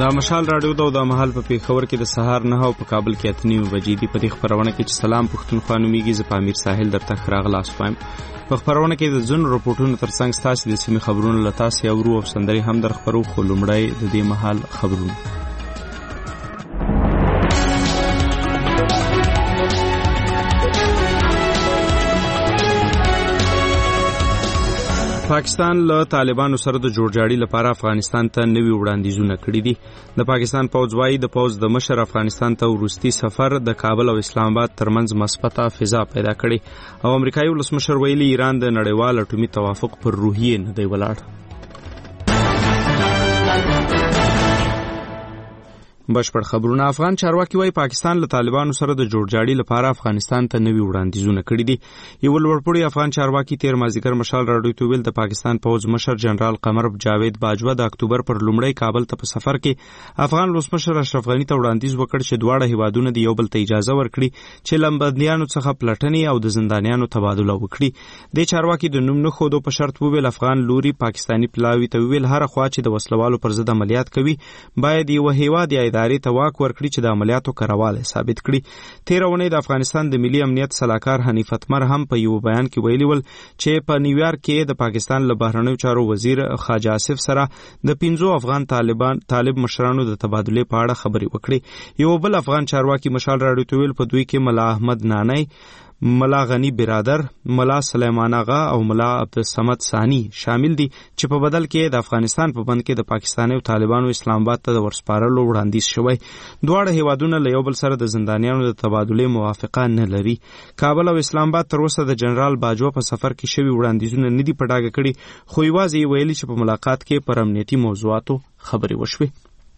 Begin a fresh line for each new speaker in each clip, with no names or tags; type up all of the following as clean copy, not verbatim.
د مشال راډیو د مهال په پیښور کې د سهار 9 او په کابل کې 8:30 بجې دی. په دې خبرونه کې چې سلام پښتونخوا نومیږي، زه پامیر ساحل درته راغلاس وایم. په خبرونه کې د ځینو رپورټونو ترڅنګ ستاسو د سیمې خبرونه لتاسې اورو او سندري هم در خبرو. خو لومړی د دې مهال خبرونه. پاکستان له طالبانو سره د جوړجاړي لپاره افغانستان ته نوي وړاندیزونه کړي دي. د پاکستان پوځ وايي د پوځ د مشر افغانستان ته وروستي سفر د کابل او اسلام آباد ترمنځ مثبته فضا پیدا کړي او امریکایي ولسمشر ویلي ایران د نړیوال اټومي توافق پر روحیه نه دی ولاړ. بشپړ خبرونه. افغان چارواکي وايي پاکستان له طالبانو سره د جوړجاړي لپاره افغانستان ته نوي وړاندیزونه کړي دي. یو لوړپوړی افغان چارواکي تیر مازیګر مشال راډیو ته ویل د پاکستان پوځ مشر جنرال قمر جاوید باجوه د اکتوبر پر لومړی کابل ته په سفر کې افغان ولسمشر اشرف غنی ته وړاندیز وکړ چې دواړه هیوادونه د یو بل ته اجازه ورکړي چې لمبندیانو څخه پلټنې او د زندانیانو تبادله وکړي. د چارواکي د نوم نه خودو په شرط وویل افغان لوري پاکستانی پلاوی ته ویل هر خوا چې د وسلوالو پر ضد عملیات کوي باید یو هیواد ادارې ته واک ورکړي چې د عملیاتو کراواله ثابت کړي. تیر اونۍ د افغانستان د ملي امنیت سلاکار حنیف اتمر هم په یو بیان کې ویلي ول چې په نیویارک کې د پاکستان له بهرنیو چارو وزیر خواجه آصف سره د 15 افغان طالب مشرانو د تبادله په اړه خبرې وکړي. یو بل افغان چارواکي مشال راډیو ته ویل په دوی کې ملا احمد نانی، ملا غنی برادر، ملا سلیمان آغا او ملا عبدالصمد ثانی شامل دي چې په بدل کې د افغانستان په بند کې د پاکستان او طالبانو اسلام آباد ته د ورسپارلو وړاندیز شوی. دواړه هیوادونه له یو بل سره د زندانیانو د تبادله موافقه نه لري. کابل او اسلام آباد تر اوسه د جنرال باجوه په سفر کې شوی وړاندیزونه نه دي په ډاګه کړي، خو یوازې ویلي چې په ملاقات کې پر امنیتي موضوعاتو خبرې وشوي.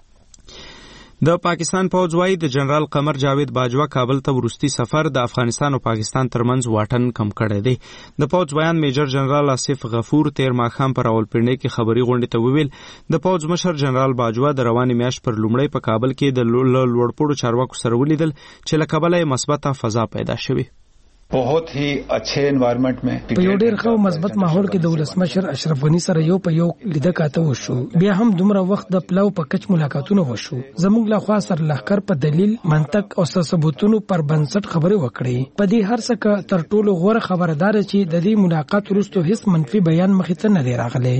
د پاکستان پوځ وايي د جنرال قمر جاوید باجوه کابل ته وروستي سفر د افغانستان او پاکستان ترمنځ واټن کم کړی دی. د پوځ بیان میجر جنرال آصف غفور تیر ماښام پر راولپنډۍ کې خبري غونډې ته وویل د پوځ مشر جنرال باجوه د روانې میاشت پر لومړی په کابل کې د لوړپوړو چارواکو سره ولیدل چې له کبله مثبته فضا پیدا شوې.
बहुत ही अच्छे انوایرنمنت میں
په یو ډیر ښه مثبت ماحول کې د ولسمشر اشرف غنی سره یو په یو لیده کاته وشو. بیا هم دومره وخت د پلاو په کچ ملاقاتونه وشو. زموږ له خوا سره لښکر په دلیل منطق او ثبوتونو پر بنسټ خبرې وکړي. په دې هر څه کې تر ټولو غوره خبردار چې د دې ملاقات وروسته هیڅ منفي بیان مخې ته نه دی راغلی.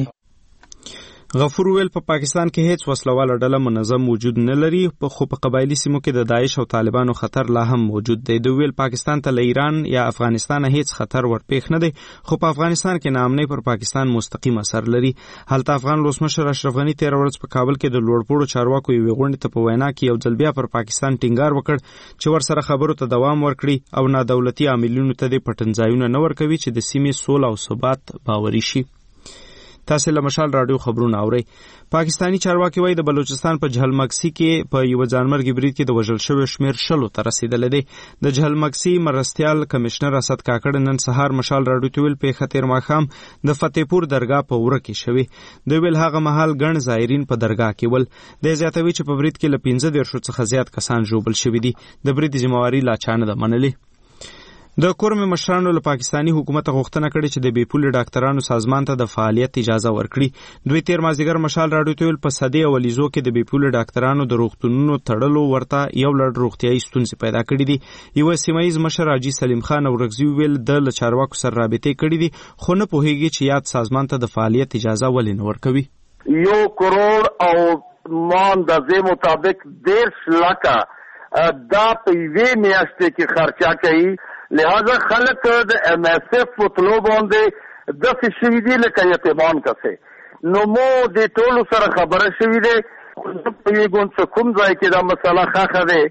غفور ویل په پاکستان کې هیڅ وسلواله ډله منظم وجود نه لري، خو په قبایلی سیمو کې د داعش او طالبانو خطر لا هم موجود دی. دوی ویل پاکستان ته له ایران یا افغانستان هیڅ خطر ورپېښ نه دی، خو په افغانستان کې ناامنۍ پر پاکستان مستقیم اثر لري. هلته افغان ولسمشر اشرف غنی تیر ورځ په کابل کې د لوړپوړو چارواکو یوې غونډې ته په وینا کې یو ځل بیا پر پاکستان ټینګار وکړ چې ورسره خبرو ته دوام ورکړي او نادولتي عاملینو ته د پټنځایونه نه ورکوي چې د سیمې سوله او ثبات باوري شي. تاسو له مشال راډیو خبرونه اورئ. پاکستانی چارواکي وايي د بلوچستان په جهلمکسي کې په یو ځانمرګي برید کې د وژل شویو شمیر 10 ته رسیدلی دی. د جهلمکسي مرستیال کمشنر اسد کاکړ نن سهار مشال راډیو ته ویل پیښه تیر ماښام د فتح پور درګاه په وره کې شوې. دوی ویل هغه مهال ګڼ زایرین په درګاه کې ول. د زیاتوي چې په برید کې له 15 څخه زیات کسان ژوبل شوي دي. د برید ذمہواری لا چانه ده منلې. د کورم مشرانو له پاکستانی حکومت غوښتنه کړې چې د بیپول ډاکټرانو سازمان ته د فعالیت اجازه ورکړي. دوی تیر مازیګر مشال راډیو ته ویل په صدې او لیزو کې د بیپول ډاکټرانو د روغتونونو تړلو ورته یو لړ روغتیايي ستونزې پیدا کړې دي. یو سیمایي مشر حاجي سلیم خان اورغزي ویل د چارواکو سره رابطې کړې دي، خو نه پوهیږي چې یاد سازمان ته د فعالیت اجازه ولې نه ورکوي.
1 کروڑ او ماندازې مطابق 1.5 لک دا په یوې میاشتې کې خرچه کوي. لہذا خلق د ایم ایس ایف فوتلو باندې د شوی دی لکه یتیمان کسه نو مو د ټولو سره خبره شوی دی په یو ګون څه کوم ځای کې دا مسله ښه ده.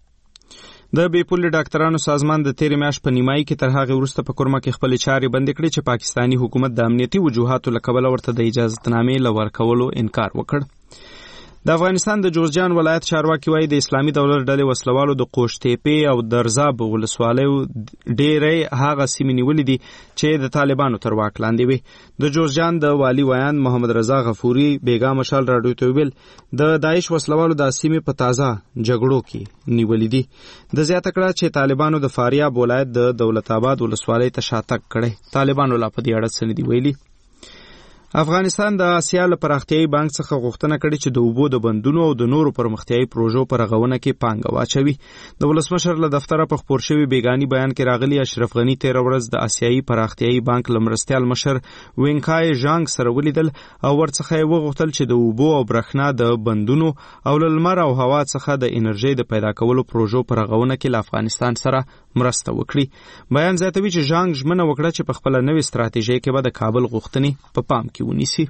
د بیپول ډاکټرانو سازمان د تیر میاشت په نیمایي کې تر هغه وروسته په کورما کې خپل چارې بند کړې چې پاکستانی حکومت د امنیتي وجوهاتو له کبله ورته د اجازهتنامې لورکولو انکار وکړ. د افغانستان د جوزجان ولایت چارواکي وايي د اسلامي دولت ډلې وسلوالو د قوشتېپې او درزاب ولسوالیو ډېرې هغه سیمې نیولې دي چې د طالبانو تر واک لاندې وي. د جوزجان د والي ویان محمد رضا غفوري بیګا مشال راډیو ته ویل د داعش وسلوالو د سیمې په تازه جګړو کې نیولې دي. د زیاته کړه چې طالبانو د فاریاب ولایت د دولت آباد ولسوالۍ ته شاتګ کړی. طالبانو لا په دې اړه څه نه دي ویلي. افغانستان د آسیا له پراختیایي بانک څخه غوښتنه کړې چې د اوبو د بندونو او د نورو پرمختیایي پروژو پر رغونه کې پانګه واچوي. د ولسمشر له دفتره په خپور شوي بیګاني بیان کې راغلي اشرف غني 13 ورځ د آسیایي پراختیایي بانک له مرستیال مشر وینکای ژانګ سره ولیدل او ورڅخه یې وغوښتل چې د اوبو او برېښنا د بندونو او له لمر او هوا څخه د انرژۍ د پیدا کولو پروژو پر رغونه کې له افغانستان سره مرسته وکړي. بیان زیاتوي چې ژانګ ژمنه وکړه چې په خپله نوې ستراتیژۍ کې به د کابل غوښتنې په پام کې ونیسي.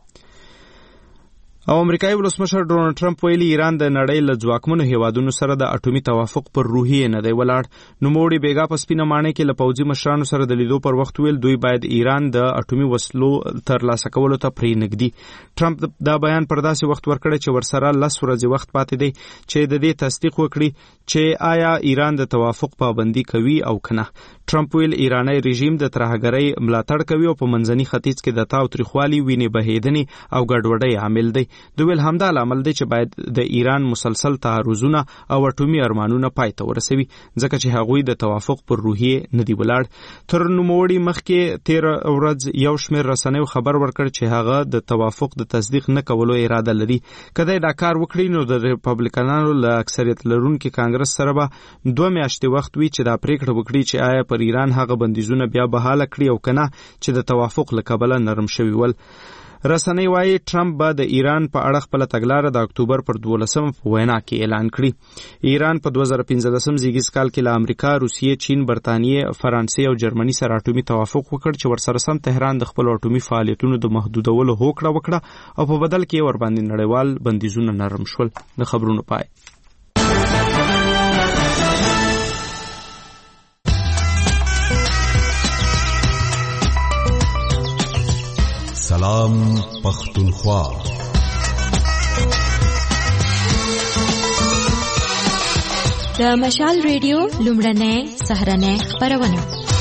او امریکایي ولسمشر ډونالډ ټرمپ ویلي ایران د نړۍ له ځواکمنو هیوادونو سره د اټومي توافق پر روحیې نه دی ولاړ. نوموړي بیګا په سپینه ماڼۍ کې له پوځي مشرانو سره د لیدو پر وخت ویل دوی باید ایران د اټومي وسلو ترلاسه کولو ته پرېنږدي. ټرمپ دا بیان پر داسې وخت ورکړی چې ورسره 10 ورځې وخت پاتې دی چې د دې تصدیق وکړي چې آیا ایران د توافق پابندي کوي او کنه. ټرمپ ویل ایرانی رژیم د ترهګرۍ ملاتړ کوي او په منځني ختیځ کې د تاوتریخوالي وینې بهیدنې او ګډوډۍ عامل دی. دوی ویل همدا لامل دی چې باید د ایران مسلسل تعرضونه او اټومي ارمانونه پای ته ورسوي ځکه چې هغوی د توافق پر روحیې نه دی ولاړ. تر نوموړي مخکې 13 ورځ یو شمېر رسنیو خبر ورکړ چې هغه د توافق د تصدیق نه کولو اراده لري. که دی دا کار وکړي نو د ریپبلیکنانو له اکثریت لرونکي کانګرس سره به 2 میاشتې وخت وي چې دا پریکړه وکړي چې آیا پر ایران هغه بندیزونه بیا بحاله کړي او کنه چې د توافق له کبله نرم شوي ول. رسنۍ وایي ټرمپ به د ایران په اړه خپله تګلاره د اکتوبر پر 12 په وینا کې اعلان کړي. ایران په 2015 زیږیز کال کې له امریکا، روسیې، چین، برطانیې، فرانسې او جرمني سره اټومي توافق وکړ چې ورسره سم تهران د خپل اټومي فعالیتونو د محدودولو هوکړه وکړه او په بدل کې ورباندې نړیوال بندیزونه نرم شول. د خبرونو پای.
سلام پختونخوا.
د مشال ریډیو لومړنۍ سهارنۍ خپرونه.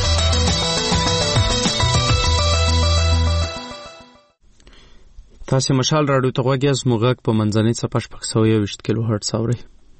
تاسو مشال راډیو ته غوږ یاست. موږ په منځنۍ څپه 620 کیلو هرتز اورئ.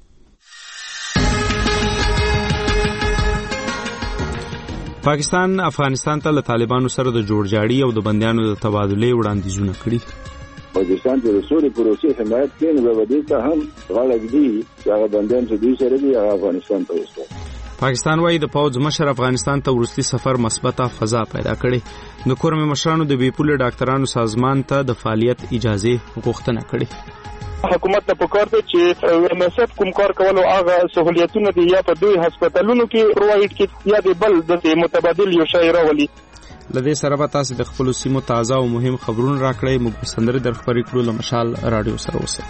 پاکستان افغانستان ته له طالبانو سره د جوړجاړي او د بندیانو د تبادلې وړاندیزونه کړي.
پاکستان د رسول پروسې حمایت کوي نو به دې ته هم غاړه ږدي چې هغه بندیان چې دوی سره دي افغانستان ته وستل.
پاکستان وايي د پوځ مشر افغانستان ته ورستي سفر مثبته فضا پیدا کړي. د کورمې مشرانو د بیپول ډاکټرانو سازمان ته د فعالیت اجازه غوښتنه کړي.
حکومت ته پکار دی چې MSF کوم کار کولو هغه سہولیتونه دي یا په دوی هسپتالونو کې پرووایډ کړي یا د بل د متبادل یو شی راولي.
لدې سره به تاسو د خپل سیمو تازه او مهم خبرونه راکړئ. موږ په سندره در خبرې کړو له مشال رادیو سره اوسئ.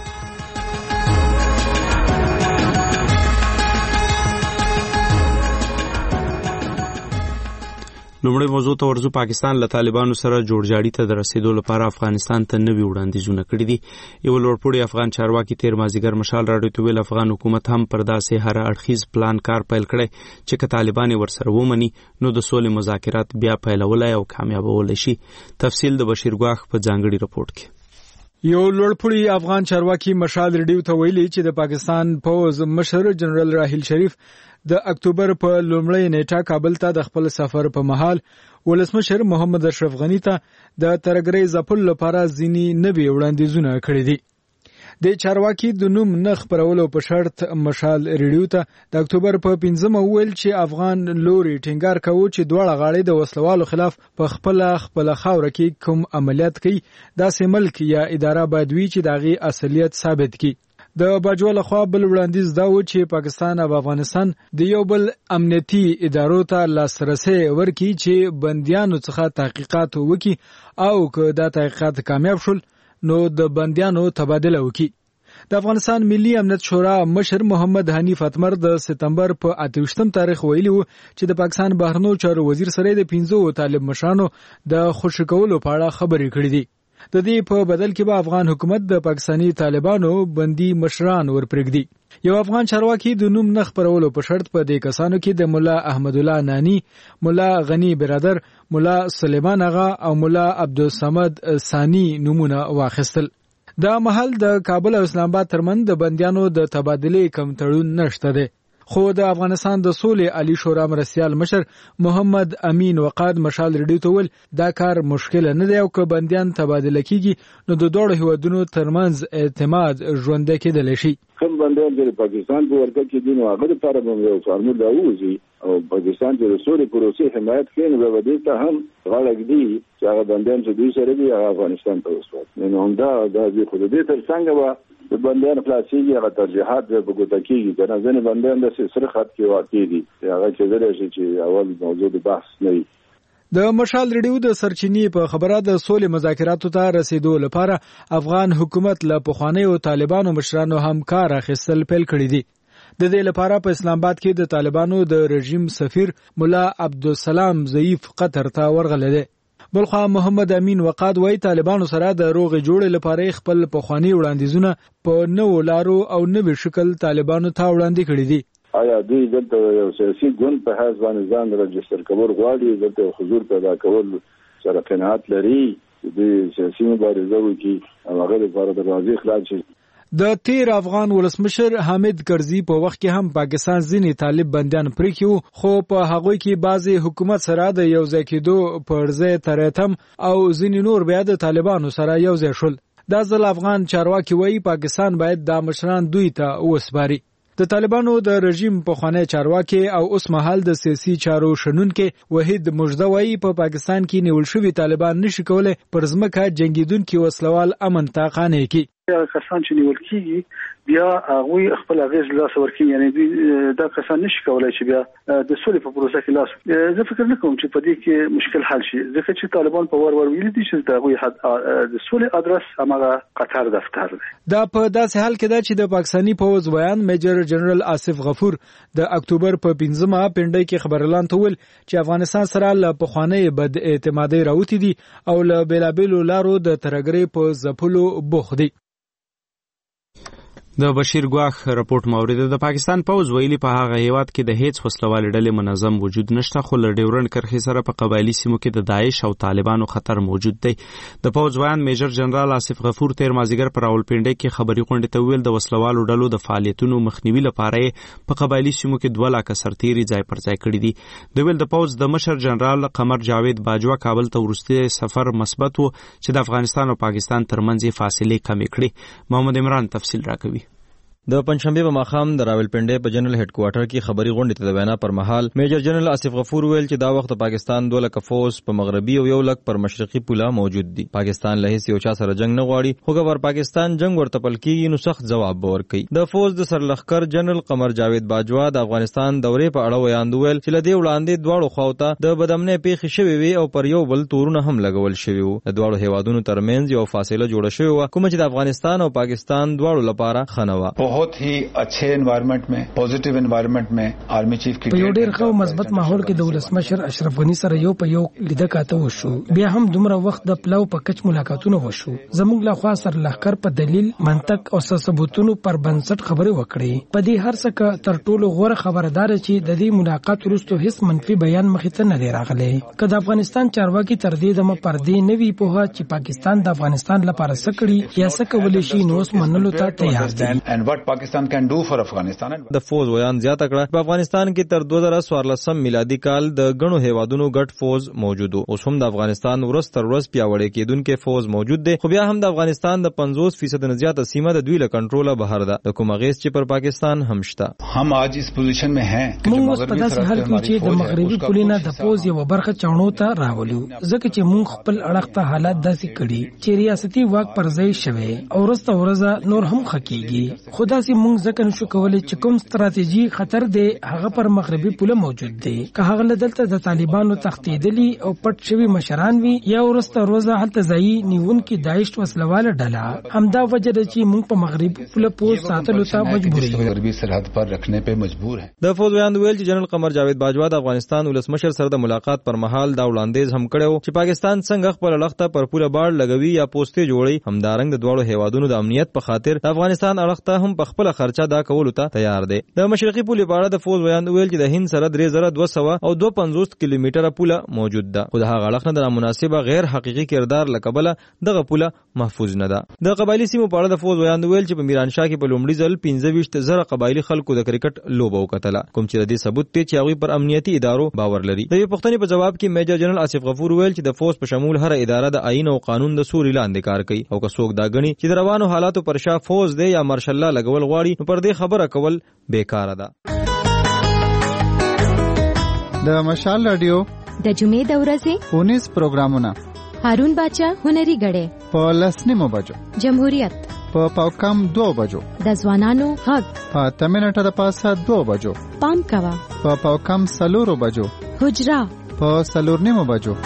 لومړی موضوع ته ورځو. پاکستان له طالبانو سره جوړجاړي ته د رسیدو لپاره افغانستان ته نوي وړاندیزونه کړي دي. یو لوړپوړی افغان چارواکي 13 مازدیګر مشال راډیو ته ویل افغان حکومت هم پر داسې هر اړخیز پلان کار پیل کړی چې که طالبان ورسره ومني نو د سولې مذاکرات بیا پیلولای او کامیابولای شي. تفصیل د بشیر ګواخ په ځانګړي رپورټ کې.
یو لوړپوړی افغان چارواکي مشال ریډیو ته ویلي چې د پاکستان پوځ مشر جنرال راحیل شریف د اکتوبر په لومړۍ نیټه کابل ته د خپل سفر په مهال ولسمشر محمد اشرف غني ته د ترګرۍ ځپلو لپاره ځینې نوي وړاندیزونه کړي دي. د چارواکي د نوم نه خپرولو په شرط مشال ریډیو ته د اکتوبر په 15 ویل چې افغان لوري ټینګار کوي چې دواړه غاړې د وسلوالو خلاف په خپل خاوره کې کوم عملیات کوي داسې ملک یا اداره باید وي چې دغه اصلیت ثابت کړي. د باجوړ لخوا بل وړاندیز دا و چې پاکستان او افغانستان د یو بل امنیتي ادارو ته لاسرسي ورکړي چې بندیانو څخه تحقیقات وکړي او که دا تحقیقات کامیاب شول نو د بندیانو تبادله وکړي. د افغانستان ملي امنیت شورا مشر محمد حنیف اتمر د سپتمبر په 28 تاریخ ویلي و چې د پاکستان بهرنیو چارو وزیر سره د 15 طالب مشرانو د خوشی کولو په اړه خبرې کړې دي. د دې په بدل کې به افغان حکومت د پاکستانی طالبانو بندي مشران ورپرېږدي. یو افغان چارواکي د نوم نه خپرولو په شرط په دې کسانو کې د مولا احمد الله نانی، مولا غنی برادر، مولا سلیمان آغا او مولا عبدالصمد ثانی نومونه واخیستل. د محل د کابل او اسلام آباد ترمن د بندیانو د تبادلې کم تړون نشته دی. خو د افغانستان د سولې عالی شورا مرستیال مشر محمد امین وقاد مشال ریډیو ته ول دا کار مشکل نه دی او که بندیان تبادله کیږي نو د دوه هیوادونو ترمنځ اعتماد ژوندی کېدلی شي.
کوم بندیان چې پاکستان په ورکه کې دي نو هغه لپاره به یو فارمول راوځي او پاکستان چې د سولې پروسې حمایت کوي نو به دې ته هم غاړه ږدي چې هغه بندیان چې دوی سره دي هغه افغانستان ته وسوي. نو همدا د خود دې تر څنګ به د بندیان خلاصيږي هغه ترجیحات به ګوته کېږي کنه ځنې بندیان د سره خط کې واقع دي هغه چې درې چې اول موضوع د بحث نه وي.
د مشال ریډیو د سرچینې په خبره د سولې مذاکراتو ته رسیدو لپاره افغان حکومت له پخوانیو طالبانو مشرانو هم کار اخیستل پیل کړی دی. د دې لپاره په اسلام آباد کې د طالبانو د رژیم سفیر مولا عبدالسلام ضعیف قطر ته ورغلی دی. بلخوا محمد امین وقاد وایي طالبانو سره د روغې جوړې لپاره خپل پخوانی وړاندیزونه په نوو لارو او نوي شکل طالبانو ته وړاندې کړي دي.
آیا دوی دلته یو سیاسي ګوند په حساب باندې ځان رجستر کول غواړي دلته حضور پیدا کول سره قناعت لري د سیاسي مبارزه وکړي او هغه لپاره د راځي خلاص شي.
د تیر افغان ولسمشر حامد کرزي په وخت کې هم پاکستان ځینې طالب بندیان پرې کړو خو په هغوی کې بعضي حکومت سره د یو ځای کېدو پر ځای ترتم او ځینې نور بیا د طالبانو سره یو ځای شول. دا ځل افغان چارواکي وایي پاکستان باید دا مشران دوی ته وسپاري. د طالبانو د رژیم پخوانی چارواکي او اوس مهال د سیاسي چارو شنونکي وحید مجده وایي په پاکستان کې نیول شوي طالبان نشي کولای پر ځمکه جنگیدونکي وسلوال امن ته قانع کړي.
کسان چې نیول کیږي بیا هغه خپل اغیز لاس ورکړي یعنی دا کسان نشي کولای چې بیا د سولې په پروسه کې لاس زه فکر نه کوم چې په دې کې مشکل حل شي ځکه چې طالبان په ور ویل دي چې دا هغه د سولې ادرس هغه قطر دفتر دی.
دا په داسې حال کې ده چې د پاکستاني پوز بیان میجر جنرال آصف غفور د اکتوبر په 15مه پنډۍ کې خبرلان ته ویل چې افغانستان سره له پخوانی بد اعتمادي راوتی دي او له بیلابیلو لارو د ترګرې په ځپلو بوخ دي.
د بشیر ګواخ راپورټ مورید د پاکستان پوز ویلي په هغه هیواد کې د هیڅ وسلوال ډلې منظم وجود نشته خو له ډیورنډ کرښې سره په قبایلی سیمو کې د داعش او طالبانو خطر موجود دی. د پوز بیان میجر جنرال آصف غفور تیر مازیګر پر راولپنډۍ کې خبري غونډې ته ویل د وسلوالو ډلو د فعالیتونو مخنیوي لپاره په قبایلی سیمو کې 2 لک سرتیري ځای پر ځای کړي دي. د ویل د پوز د مشر جنرال قمر جاوید باجوا کابل ته ورسته سفر مثبت و چې د افغانستان او پاکستان ترمنځ فاصله کم کړي. محمد عمران تفصیل راکوي.
د پنځشنبه په ماښام د راولپنډۍ په جنرال هډ کوارټر کې خبري غونډې ته د وینا پر مهال میجر جنرال آصف غفور ویل چې دا وخت پاکستان 2 لک فوج په مغربي او 1 لک پر مشرقي پوله موجود دي. پاکستان له هیڅ یو چا سره جنگ نه غواړي خو ګور پاکستان جنگ ورته پل کېږي نو سخت جواب ورکړي. د فوج د سرلخکر جنرال قمر جاوید باجوا د افغانستان دورې په اړه ویاندویل چې لدی وړاندې دواړو خواوته د بدامنۍ پیښې شوې وي او پر یو بل تورونه هم لګول شوي وو. د دواړو هیوادونو ترمنځ یو فاصله جوړه شوې و کوم چې د افغانستان او پاکستان دواړو لپاره خنوا.
बहुत ही अच्छे एनवायरनमेंट में पॉजिटिव एनवायरनमेंट में आर्मी चीफ की
په یو ډیر ښه مثبت ماحول کې د ولسمشر اشرف غنی سره یو په یو لیدل کاته وشو. بیا هم دومره وخت د پلاو په کچ ملاقاتونه وشو. زموږ له خوا سره لخر په دلیل منطق او ثبوتونو پر بنسټ خبرې وکړي. په دې هر څه تر ټولو غوړه خبردار چې د دې ملاقات وروسته هیڅ منفي بیان مخې ته نه دی راغلی. که د افغانستان چارواکي تر دې دمه پر دې نوي پوهه چې پاکستان د افغانستان لپاره سکړي یا سکول شي نو اوس منلو ته تیار دي.
and what Pakistan can do for Afghanistan.
د فوج ویان زیاته کړه په افغانستان کې تر 2014 میلادي کال د غنو هیوادونو ګډ فوج موجود او هم د افغانستان ورځ تر ورځ پیاوړی کېدونکو فوج موجود دی خو بیا هم د افغانستان د 50% نه زیاته سیمه د دوی له کنټرول بهر ده. د کومه غیس چې پر پاکستان هم شته.
हम आज इस पोजीशन में हैं
कि موږ په داسې حال کې چې د مغربي پولینا د فوج یو برخه چاونو ته راولو ځکه چې موږ خپل اړخته حالات داسې کړي چې ریاستي واک پر ځای شوی او ورځ نور هم خکېږي. خدا سي موږ ځکه نشو کولای چې کوم ستراتیژي خطر دی هغه پر مغربي پوله موجود دی. که هغه دلته د طالبانو تختیدلی او پټ شوی مشران وي یا ورځ هلته ځای نیونکي داعش وسلواله ډله همدا وجه ده چې موږ په مغربي پوله پوز ساتلو ته مجبور یو.
مغربي سرحد پر رکھنے په مجبور ہیں.
د فوج بیان ویل چې جنرال قمر جاوید باجوا د افغانستان ولسمشر سره د ملاقات پر مهال دا وړاندیز هم کړو چې پاکستان څنګه خپل لخته پر پوله باړ لګوي یا پوسټې جوړي. همدارنګ د دوړو هیوادونو د امنیت په خاطر د افغانستان اړخته هم په خپل خرچه دا کولو ته تیار دی. د مشرقي پولې په اړه د فوز بیان ویل چې د هند سره 3200 او 250 کیلومتره پوله موجود ده، خو د هغه اړخ نه د نامناسبه غیر حقيقي کردار لکبله دغه پوله محفوظ نه ده. د قبایلی سیمو په اړه د فوز بیان ویل چې په میرانشاه کې په لومړي ځل 25,000 قبایلی خلکو د کرکټ لوبه وکړه، کوم چې د دې ثبوت دی چې هغوی پر امنیتي ادارو باور لري. د یوې پوښتنې په جواب کې میجر جنرال آصف غفور ویل چې د فوز په شمول هر اداره د آئین او قانون د سوري لاندې کار کوي، او که څوک دا غني چې د روانو حالاتو پر شا فوز دی یا مارشل الله لګول غواړي نو پر دې خبره کول بیکاره ده.
د مشال رادیو
د جمعې د ورځې
19 پروګرامونه
هارون باچا هنري غړې
په لسنیمو بجو،
جمهوریت
په پاوکم 2 بجو،
د ځوانانو غږ
په تمنټه د پاسه 2 بجو،
پام کوا
په پاوکم 4 بجو،
حجرا
په 4 بجو.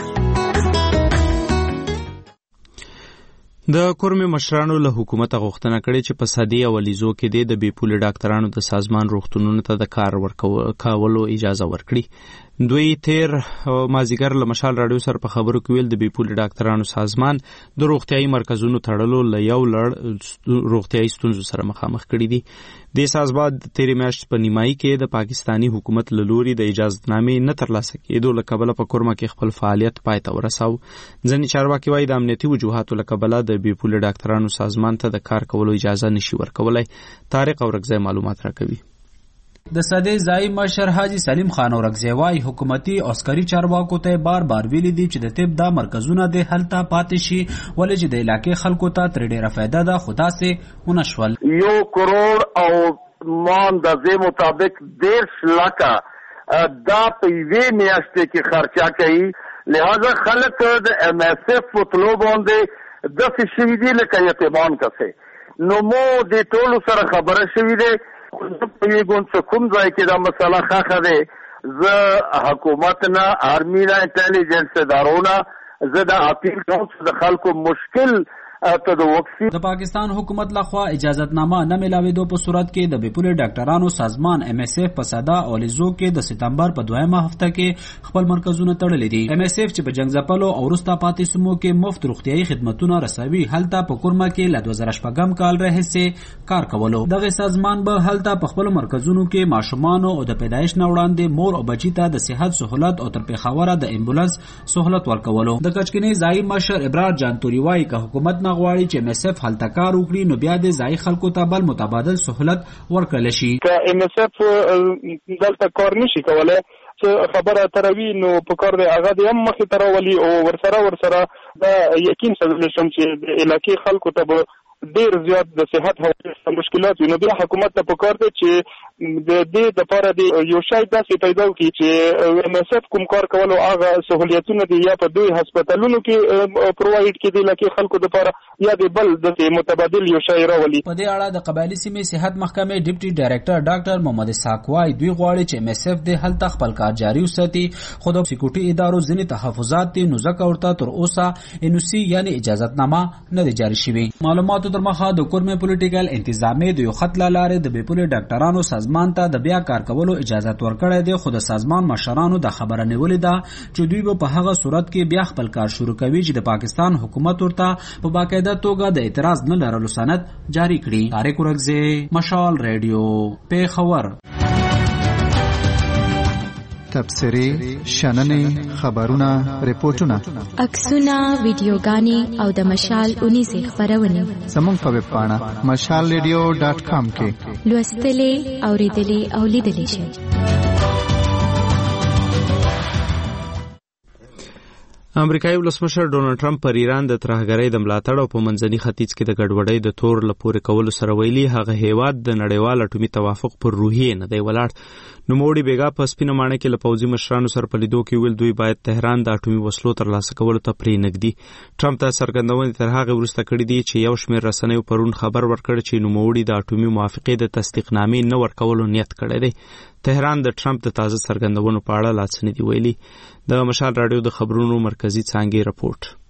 د کورمې مشرانو له حکومت غوښتنه کړې چې په سادي او لیزو کې د بي پولي ډاکټرانو د سازمان روغتونونو ته د کار ورکولو اجازه ورکړي. دوی تیر مازیګر له مشال رادیو سره په خبرو کې ویل د بي پولي ډاکټرانو سازمان د روغتيایي مرکزونو تړلو له یو لړ روغتيایي ستونزو سره مخامخ کړي دي. د سازمان تیرې میاشتې په نیمایي کې د پاکستانی حکومت له لوري د اجازهنامې نه ترلاسه کېدو له کبله په کورمه کې خپل فعالیت پای ته ورساو. ځینې چارواکي وایي د امنیتي وجوهاتو له کبله د بي پولي ډاکټرانو سازمان ته د کار کولو اجازه نشي ورکولای. طارق اورکزی معلومات راکوي.
د سده ځای مشر حاجی سلیم خان اورکزی وايي حکومتي عسکري چارواکو ته بار بار ویلي دي چې د طب دا مرکزونه د هلته پاتې شي، ولې چې د علاقې خلکو ته تر ډیره فایده ده، خدا سي ونشول.
1 کروڑ او مان د زې مطابق 1.5 لک دا په یوې میاشتې کې خرچه کوي، لہذا خلک د ام اس اف پتلو باندې د فشیدي لکه یتیمان کسه نو مو د ټولو سره خبره شوې ده. په یوه ګون څه کوم ځای کې دا مسله ښه ده، زه حکومت نه آرمی نه انټيليجنس ادارونه زه دا اپیل کوم چې د خلکو مشکل ته د وقفي
د پاکستان حکومت لخوا اجازهتنامه نه ملاویدو په صورت کې د بیپولي ډاکټرانو سازمان ام اس اف په ساده او لیزو کې د سپتمبر په 2مه هفته کې خپل مرکزونه تړلې دي. ام اس اف چې په جنگزپلو او وروسته پاتې سیمو کې مفت روغتيایي خدماتونه رسوي، هلته په کورمه کې له 2014 کال راهیسې کار کولو. دغه سازمان به هلته په خپل مرکزونو کې ماشومان او د پیدایش نه وړاندې مور او بچی ته د صحت سہولت او تر پیښوره د امبولانس سہولت ورکولو. د کچکنی ځای مشر ابرار جانتوري وايي که حکومت غواړي چې ام اس اف هلته کار وکړي نو بیا د ځای خلکو ته بل متبادل سہولت ورکړل شي.
که ام اس اف دلته کار نشي کولای چې خبره تروي نو په کار دی هغه د هم مخې تراولي او ورسره دا یقین سره شم چې د علاقې خلکو ته ډیر زیات د صحت او مشکلات نو بیا حکومت ته پکار دی چې د دې لپاره د یو شای داسې پیدا کړي چې ام اس اف کوم کار کولو هغه سہولیتونه دي یا په دوی هسپتالونو کې پرووایډ کړي لکه خلکو لپاره یا د بل د متبادل یو شای راولي.
په دې اړه د قبایلی سیمې صحت محکمې ډیپټي ډایریکټر ډاکټر محمد اسحاق وايي دوی غواړي چې ام اس اف د هلته خپل کار جاري وساتي، خو د سکیورټي ادارو ځینې تحفظات دي نو ځکه ورته تر اوسه انوسی یعنی اجازهتنامه نه دی جاری شوی. معلوماتو در مخه د کورمې پولیټیکل انتظامیه د یو خط لاره د بیپولي ډاکټرانو سازمان ته د بیا کار کولو اجازه ورکړې ده، خو د سازمان مشرانو د خبره نیولې ده چې دوی په هغه صورت کې بیا خپل کار شروع کوي چې د پاکستان حکومت ورته په باقاعده توګه د اعتراض نه لرلو سند جاری کړي. طارق اورکزی، مشال ریډیو، پیښور.
تبصری، شننې، خبرونه، ریپورتونه،
عکسونه، ویډیوګانې او د مشال 19 خبرونه
زموږ په ویب پاڼه mashalradio.com کې
لوستلې، اوریدلې او لیدلې شئ.
امریکایي ولسمشر ډونالډ ټرمپ پر ایران د ترهګرۍ د ملاتړ او په منځني ختیځ کې د ګډوډۍ د تور لپاره کولو سره ویلي هغه هیواد د نړیوال اټومي توافق پر روحیه نه دی ولاړ. نوموړي بیګا په سپینه ماڼه کې له پوځي مشرانو سره په لیدو کې ویل دوی باید تهران د اټومي وسلو ترلاسه کولو ته پرې نږدي. ټرمپ ته څرګندونې تر هغه وروسته کړې دي چې یو شمېر رسنیو پرون خبر ورکړ چې نوموړي د اټومي موافقې د تصدیقنامې نه ورکولو نیت کړی دی. تهران د ټرمپ د تازه څرګندونو په اړه لا څه نه دي ویلي. د مشال رادیو د خبرونو مرکزی څانګې رپورټ.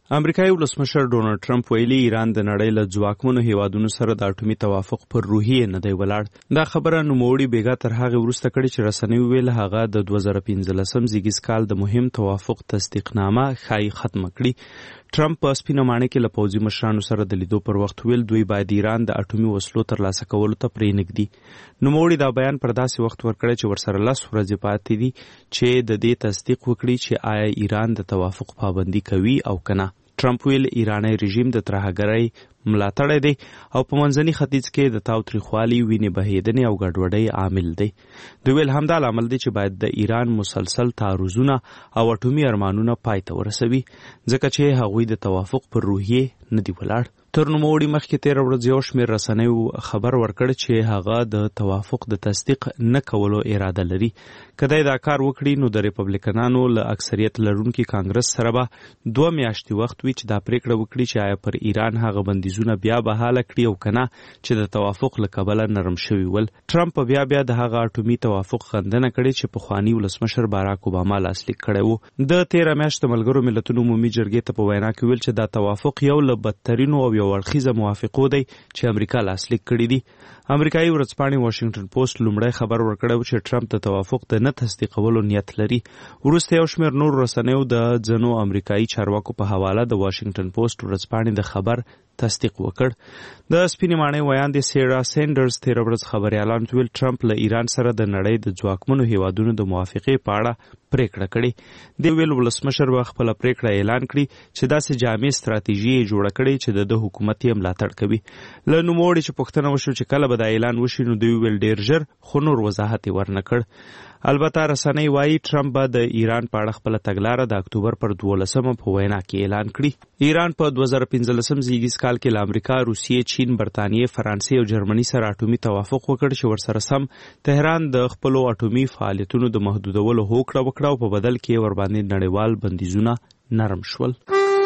امریکایي ولسمشر ډونالد ټرمپ ویلي ایران د نړۍ له ځواکمنو هیوادونو سره د اټومي توافق پر روحیه نه دی ولاړ. دا خبره نوموړي بیګا تر هغه وروسته کړې چې رسنیو ویل هغه د 2015 زیږیز کال د مهم توافق تصدیقنامه ښایي ختمه کړي. ټرمپ په سپینه ماڼۍ کې له پوځي مشرانو سره د لیدو پر وخت ویل دوی باید ایران د اټومي وسلو ترلاسه کولو ته پرېنږدي. نوموړي دا بیان پر داسې وخت ورکړی چې ورسره 10 ورځې پاتې دي چې د دې تصدیق وکړي چې آیا ایران د توافق پابندي کوي او کنه. ټرمپ ویل ایرانی رژیم د ترهګرۍ ملاتړی دی او په منځني ختیځ کې د تاوتریخوالي وینې بهیدنې او ګډوډۍ عامل دی. دوی ویل همدا لامل دی چې باید د ایران مسلسل تعرضونه او اټومي ارمانونه پای ته ورسوي ځکه چې هغوی د توافق پر روحیه نه دی ولاړ. تر نوموړي مخکې تېره ورځ یو شمېر رسنیو خبر ورکړ چې هغه د توافق د تصدیق نه کولو اراده لري. که دی دا کار وکړي نو د ریپبلیکنانو له اکثریت لرونکي کانګرس سره به 2 میاشتې وخت وي چې دا پریکړه وکړي چې آیا پر ایران هغه بندیزونه بیا بحاله کړي او کنه چې د توافق له کبله نرم شوي ول. ټرمپ بیا د هغه اټومي توافق غندنه کړې چې پخواني ولسمشر باراک اوباما لاسلیک کړی و. د 13 میاشتې د ملګرو ملتونو عمومي جرګې ته په وینا کې ویل چې دا توافق یو له بدترینو او یو اړخیزه موافقو دی چې امریکا لاسلیک کړي دي. امریکایي ورځپاڼې واشنگټن پوسټ لومړی خبر ورکړی و چې ټرمپ د توافق د نه تصدیقولو نیت لري. وروسته یو شمېر نور رسنیو د ځینو امریکایي چارواکو په حواله د واشنگټن پوسټ ورځپاڼې د خبر تصدیق وکړ. د سپینې ماڼۍ ویاندې سیرا سینډرز 13 ورځ خبریالانو ته ویل ټرمپ له ایران سره د نړۍ د ځواکمنو هیوادونو د موافقې په اړه پریکړه کړې. دی ویل ولسمشر به خپله پریکړه اعلان کړي چې داسې جامع ستراتیژي یې جوړه کړې چې د حکومت یې ملاتړ کوي. له نوموړي چې پوښتنه وشو چې کله به دا اعلان وشي نو دوی ویل ډېر ژر خو نور وضاحت یې ورنه کړ. البته رسنۍ وایي ټرمپ به د ایران په اړه خپله تګلاره د اکتوبر پر 12 په وینا کې اعلان کړي. ایران په 2015 زیږیز کال کې له امریکا، روسیې، چین، برطانیې، فرانسې او جرمني سره اټومي توافق وکړ چې ورسره سم تهران د خپلو اټومي فعالیتونو د محدودولو هوکړه وکړه او په بدل کې ورباندې نړیوال بندیزونه نرم شول.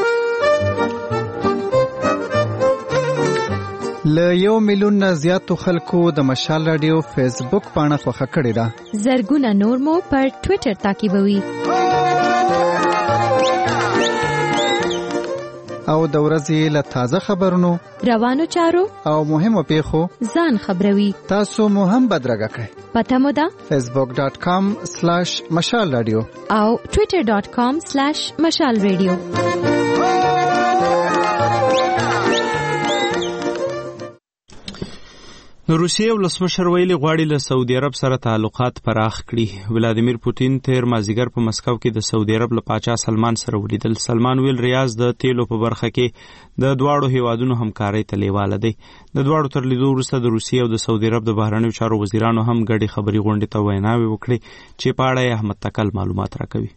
له 1 میلیون نه زیاتو خلکو د مشال رادیو فیسبوک پاڼه خوښه کړې ده.
زرګونه نور مو پر ټوئیټر تعقیبوي.
او د ورځې له تازه خبرونو،
روانو چارو او
مهمو پیښو
ځان خبروي.
تاسو مو هم بدرګه کړئ.
پته مو ده
facebook.com/مشال رادیو
او twitter.com/مشال رادیو.
روسیې ولسمشر ویلي غواړي له سعودي عرب سره تعلقات پراخ کړي. ولادیمیر پوتین تیر مازیګر په مسکو کې د سعودي عرب له پاچا سلمان سره ولیدل. سلمان ویل ریاض د تیلو په برخه کې د دواړو هیوادونو همکارۍ ته لیواله دی. د دواړو تر لیدو وروسته د روسیې او د سعودي عرب د بهرنیو چارو وزیرانو هم ګډې خبري غونډې ته ویناوې وکړې چې په اړه یې احمد تکل معلومات راکوي.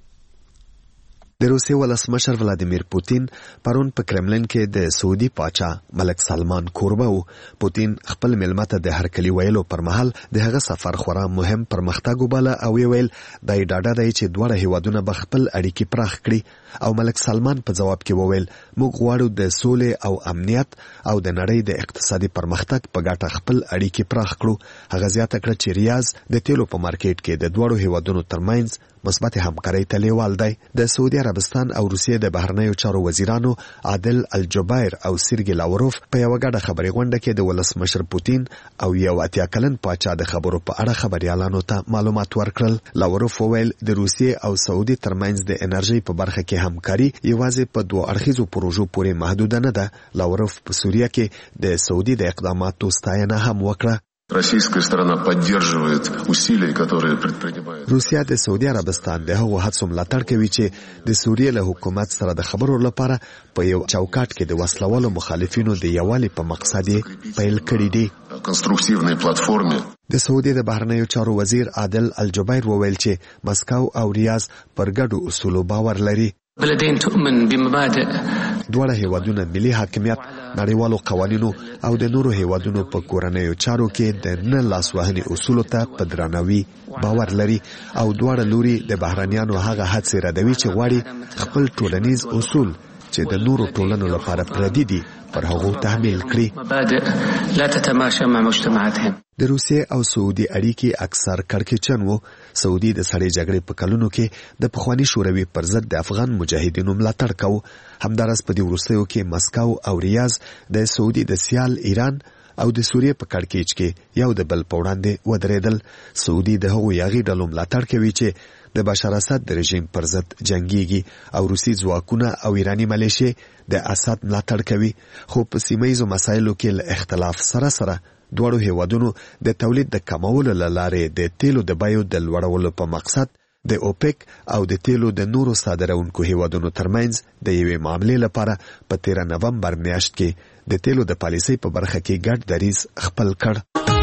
د روسیې ولسمشر ولادیمیر پوتین پرون په کرملین کې د سعودي پاچا ملک سلمان کوربه وو. پوتین خپل مېلمه ته د هرکلي ویلو پر مهال د هغه سفر خورا مهم پرمختګ وباله او ویل دا ډاډه دی چې دواړه هیوادونه به خپل اړیکې پراخ کړي. او ملک سلمان په جواب کې وویل موږ غواړو د سولې او امنیت او د نړۍ د اقتصادي پرمختګ په ګټه خپل اړیکې پراخ کړو. هغه زیاته کړه چې ریاض د تیلو په مارکیټ کې د دواړو هیوادونو ترمنځ مثبت همکارۍ ته لیوال دی. د سعودي عربستان او روسیې د بهرنیو چارو وزیرانو عادل الجبیر او سرګی لاوروف په یو غاډه خبري غونډه کې د ولسمشر پوتین او یو اتیا کلن پاچا د خبرو په اړه خبريالانو ته معلومات ورکړل. لاوروف وویل د روسیې او سعودي ترمنځ د انرژي په برخه کې همکاري یوازې په 2 اړخیزو پروژو پورې محدود نه ده. لاوروف په سوریه کې د سعودي د اقداماتو ستاینه هم وکړه.
Российская сторона поддерживает усилия, которые предпринимает.
روسیا د سعودي عربستان د هغو هڅو ملاتړ کوي چې د سوریې له حکومت سره د خبرو لپاره په یو چوکاټ کې د وسلوالو مخالفینو د یووالي په مقصد پیل کړی دی.
کنسترکټیوي پلیټفارم
د سعودي د بهرنیو چارو وزیر عادل الجبیر وویل چې مسکو او ریاض پر ګډو اصولو باور لري.
بلدين تؤمن بمبادئ
دواړه هیوادونه ملي حاکمیت، نړیوالو قوانینو او د نورو هیوادونو په کورنیو چارو کې د نه لاسوهنې اصولو ته په درناوي باور لري او دواړه لوري د بهرنیانو هغه هڅې ردوي چې غواړي خپل ټولنیز اصول چې د نورو ټولنو لپاره پردي دي پر هغو تحمیل کړي.
مبادئ لا تتماشى مع مجتمعاتهم.
د روسیې او سعودي اړیکې اکثر کړکېچن وو. سعودي د سړې جګړې په کلونو کې د پخوانی شوروي پر ضد د افغان مجاهدینو ملاتړ کاوه. همدارس په دې وروستیو کې مسکو او ریاض د سعودي د سیال ایران او د سوریې په کړکېچ کې یو د بل په وړاندې ودرېدل. سعودي د هغو یاغي ډلو ملاتړ کوي چې د بشار اسد د رژیم پر ضد جنگيږي او روسي ځواکونه او ایرانی ملیشې د اسد ملاتړ کوي. خو په سیمایي مسایلو کې له اختلاف سره دوړو هیوادونو د تولید د کمولو لاره د تیلو د بیو د لوړولو په مقصد د اوپک او د تیلو د نورو صادرونکو هیوادونو ترمنځ د یوې معاملې لپاره په 13 نومبر میاشت کې د تیلو د پالیسۍ په برخه کې ګډ دریځ خپل کړ.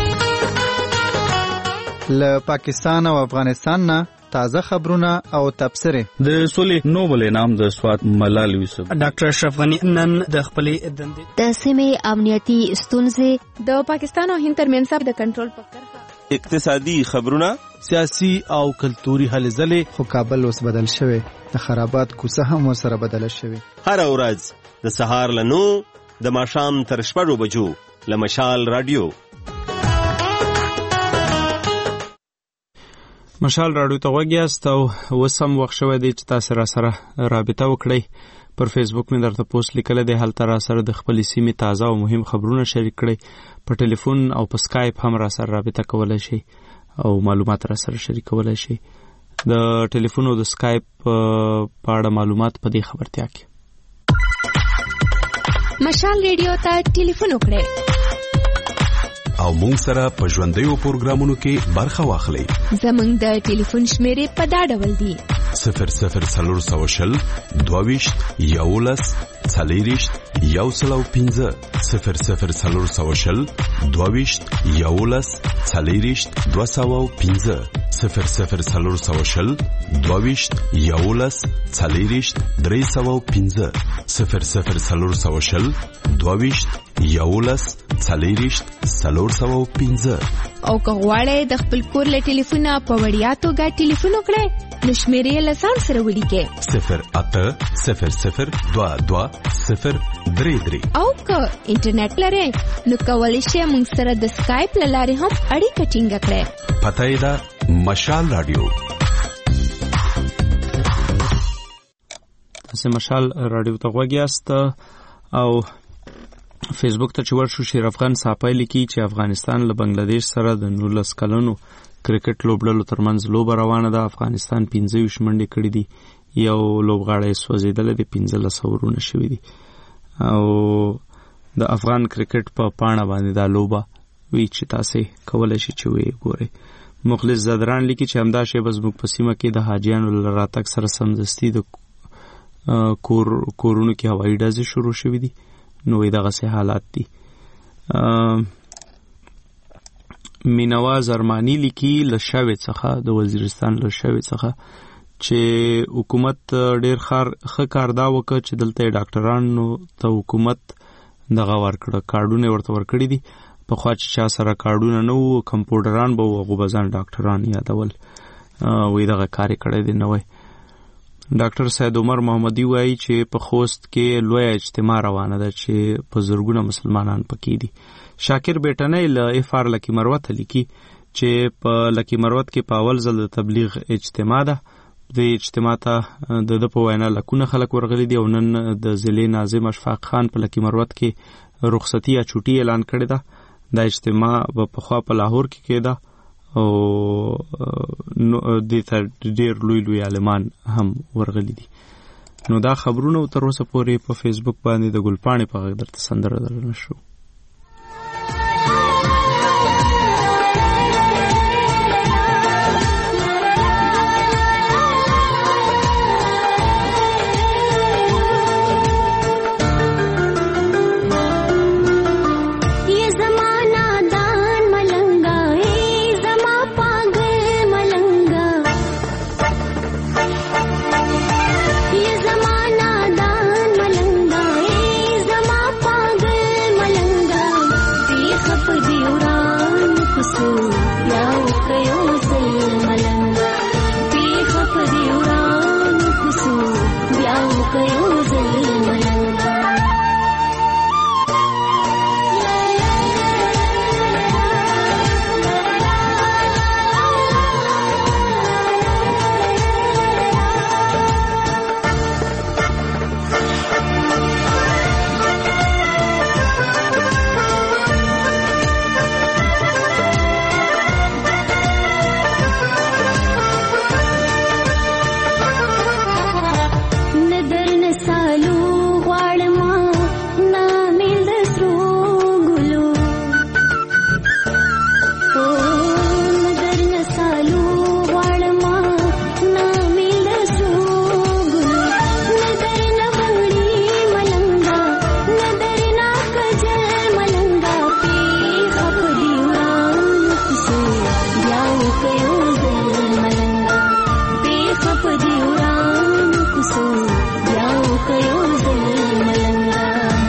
له پاکستان او افغانستان نه تازه خبرونه او تبصره.
د سولې نوبل انعام د سواد ملال یوسف
ډاکټر اشرف غنی نن د خپلې دندې
د سیمې امنیتي ستونزې د پاکستان او هند ترمنځ د کنټرول په کرښه
اقتصادي خبرونه
سیاسي او کلتوري هلې ځلې.
خو کابل اوس بدل شوی، د خرابات کوڅه هم ورسره بدله شوی.
هر ورځ د سهار له 9 د ماښام تر 6 بجو له مشال رادیو.
مشال رادیو ته وګیاست او وسم وخت شوی دی چې تاسو را سره رابطه وکړئ. پر فیسبوک مې درته پوسټ لیکل دی، هلته را سره د خپل سیمې تازه او مهم خبرونه شریک کړئ. په ټلیفون او په سکایپ هم را سره رابطه کولای شئ او معلومات را سره شریکولای شئ. د ټلیفون او د سکایپ په اړه معلومات په دې خبرتیا کې.
مشال ریډیو ته ټلیفون وکړئ
او مونږ سره په ژوندیو پروګرامونو کې برخه واخلئ.
زمونږ د ټلیفون شمیرې په دا ډول دي:
0040 22 11 40 105 0040 22 11 40 205 0040 22 11 40 305 0040 22 11 40 305.
او که غواړئ د خپل کور له ټلیفونه په وړیا توګه ټلیفون وکړئ نو شمیرې له ځان سره ولیکئ
080022
او که انټرنیټ لرئ نو کولی شئ موږ سره د سکایپ له لارې هم اړیکه ټینګه کړئ.
پته یې ده مشال رادیو.
تاسو مشال رادیو ته غوږیاست او فیسبوک ته چې ورشو شیر افغان صاحب لیکي چې افغانستان له بنگلاديش سره د 19 کلونو کرکټ لوبډلو ترمنځ لوبه روانه ده. افغانستان 15 منډې کړې دي، یو لوبغاړی سوځیدل دي، 15 ورونه شوي دي او د افغان کرکټ په پاڼه باندې دا لوبه وی چې تاسو کولای شئ چې وی ګورئ. مخلص زدران لیکي چې همدا شی بس موږ په سیمه کې د حاجیانو لراتک سره سمدستي د کورونو کې هوایي ډزې شروع شوې دي. نو دغه سه حالات دي. مینواز ارمانی لیکي لشاوی څخه د وزیرستان لشاوی څخه چې حکومت ډیر ښه کار دا وکړ چې دلته ډاکټرانو ته حکومت دغه ورکړه، کارډونه ورته ورکړي دي. په خوا چې چا سره کارډونه نه وو کمپیوټران به وو غوبزان ډاکټران یادول وې دغه کار کړی دی. نو ډاکټر سید عمر محمدي وایي چې په خوست کې لوی اجتماع روانه ده چې په زرګونه مسلمانان پکې دي. شاکر بیٹنۍ له افار لکی مروت لیکي چې په لکی مروت کې په اول ځل د تبلیغ اجتماع ده. د اجتماع ته د په وینا لکونه خلک ورغلي دي او نن د ضلع ناظم اشفاق خان په لکی مروت کې رخصتي یا چوټي اعلان کړی ده. دا اجتماع په خوا په لاهور کې کېده او د ډېر لوی عالمان هم ورغلي دي. نو دا خبرونه تر اوسه پورې په فیسبوک باندې د ګلپاڼې په غږ درته سندره درنه شو.
ये ज़माना दान मलंगा کوسو بیا وکيو زل ملنګا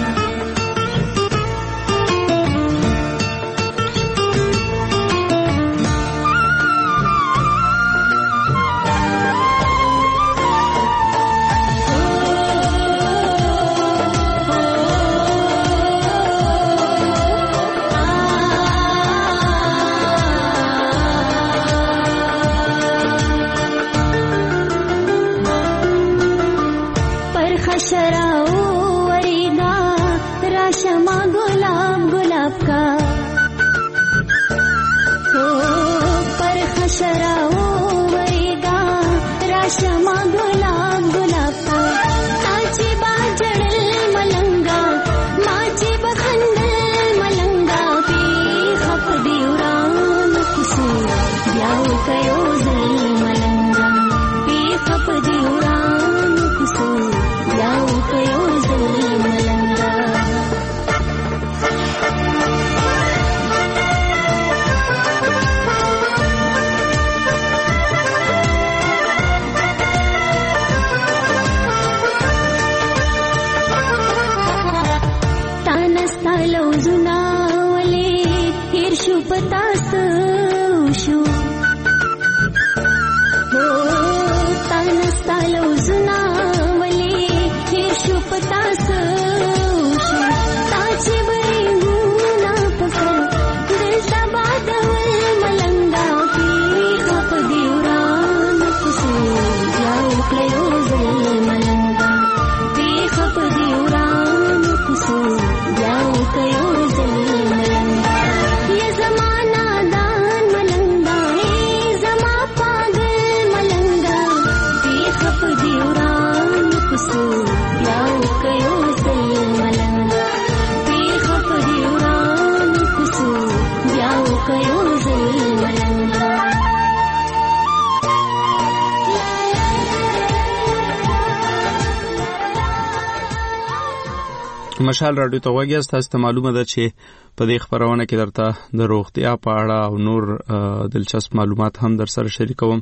مشال رادیو ته وګیا تاسو ته معلومه ده چې په دې خبرونه کې درته د روغتیا په اړه او نور دلچسپ معلومات هم در سره شریکوم.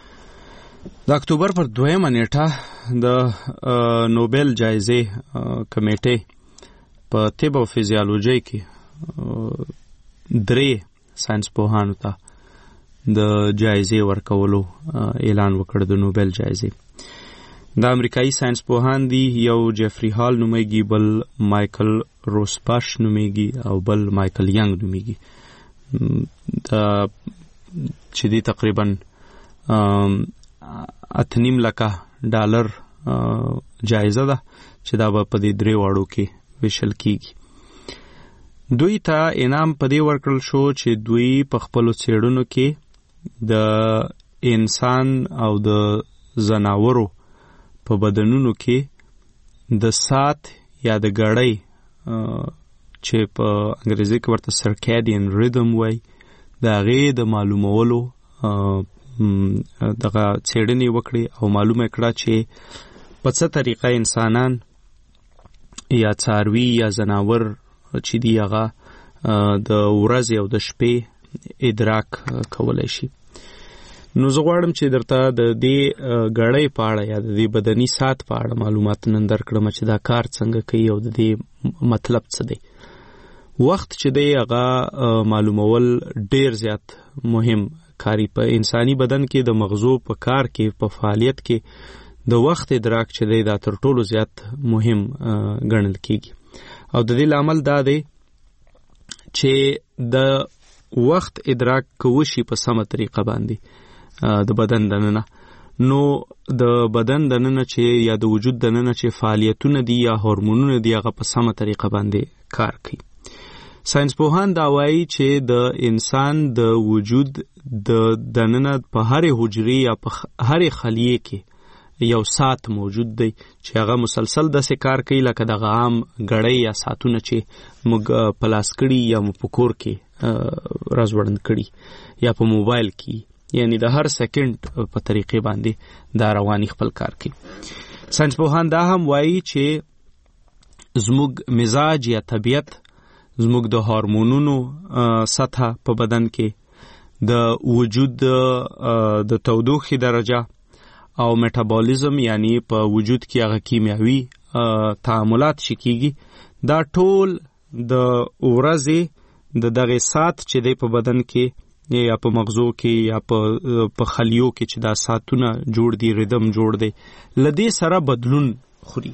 د اکتوبر پر 2 نیټه د نوبل جایزې کمیټې په طب او فزیولوژي کې 3 ساينس پوهانو ته د جایزې ورکولو اعلان وکړ د نوبل جایزې. د امریکایي ساينس پوهان دي، یو جیفری هال نومیږي، بل مایکل روسباش نومیږي او بل مایکل ینګ نومیږي. چې دی تقریبا $8.5 لک جایزه ده چې دا به په دې 3 واړو کې ویشل کیږي. دوی ته انعام په دې ورکړل شو چې دوی په خپل څېړنو کې د انسان او د زناورو په بدنونو کې د سات یا د غړۍ چې په انګریزي کې ورته سرکیډین ریدم وای دا غي د معلومولو دغه څېړنې وکړي او معلومه کړه چې په څه طریقه انسانان یا څاروي یا زناور چې دی هغه د ورځې او د شپې ادراک کولای شي. نو زه غواړم چې درته د دې غړۍ په اړه یا د دې بدني سات په اړه معلومات نن درکړم چې دا کار څنګه کوي او د دې مطلب څه دی. وخت چې دی هغه معلومول ډیر زیات مهم کاری په انساني بدن کې د مغزو په کار کې په فعالیت کې د وخت ادراک چې دی دا تر ټولو زیات مهم ګڼل کیږي. او د دې عمل دا دی چې د وخت ادراک کوشي په سمه طریقه باندې د بدن دننه، نو د بدن دننه چې یا د وجود دننه چې فعالیتونه دي یا هورمونونه دي هغه په سمه طریقه باندې کار کوي. ساينس پوهان دا وایي چې د انسان د وجود د دننه په هر حجرې یا په هر خلیه کې یو سات موجود دی چې هغه مسلسل داسې کار کوي لکه د عام غړۍ یا ساتونه چې موږ پلاس کړي یا مو په کور کې راځوړند کړي یا په موبایل کې، یعنی د هر سکند په طریقې باندې دا رواني خپل کار کوي. ساينس پوهان دا هم وایي چې زموږ مزاج یا طبیعت، زموږ د هورمونونو سطح په بدن کې، د وجود د تودوخې درجه او میټابولیزم یعنی په وجود کې هغه کیمیاوي تعاملات شکیږي دا ټول د ورځې د دغه سات چې د په بدن کې یا په مغزو کې یا په خلیو کې چې دا ساتونه جوړ دي ریدم جوړ دي لدې سره بدلون خوري.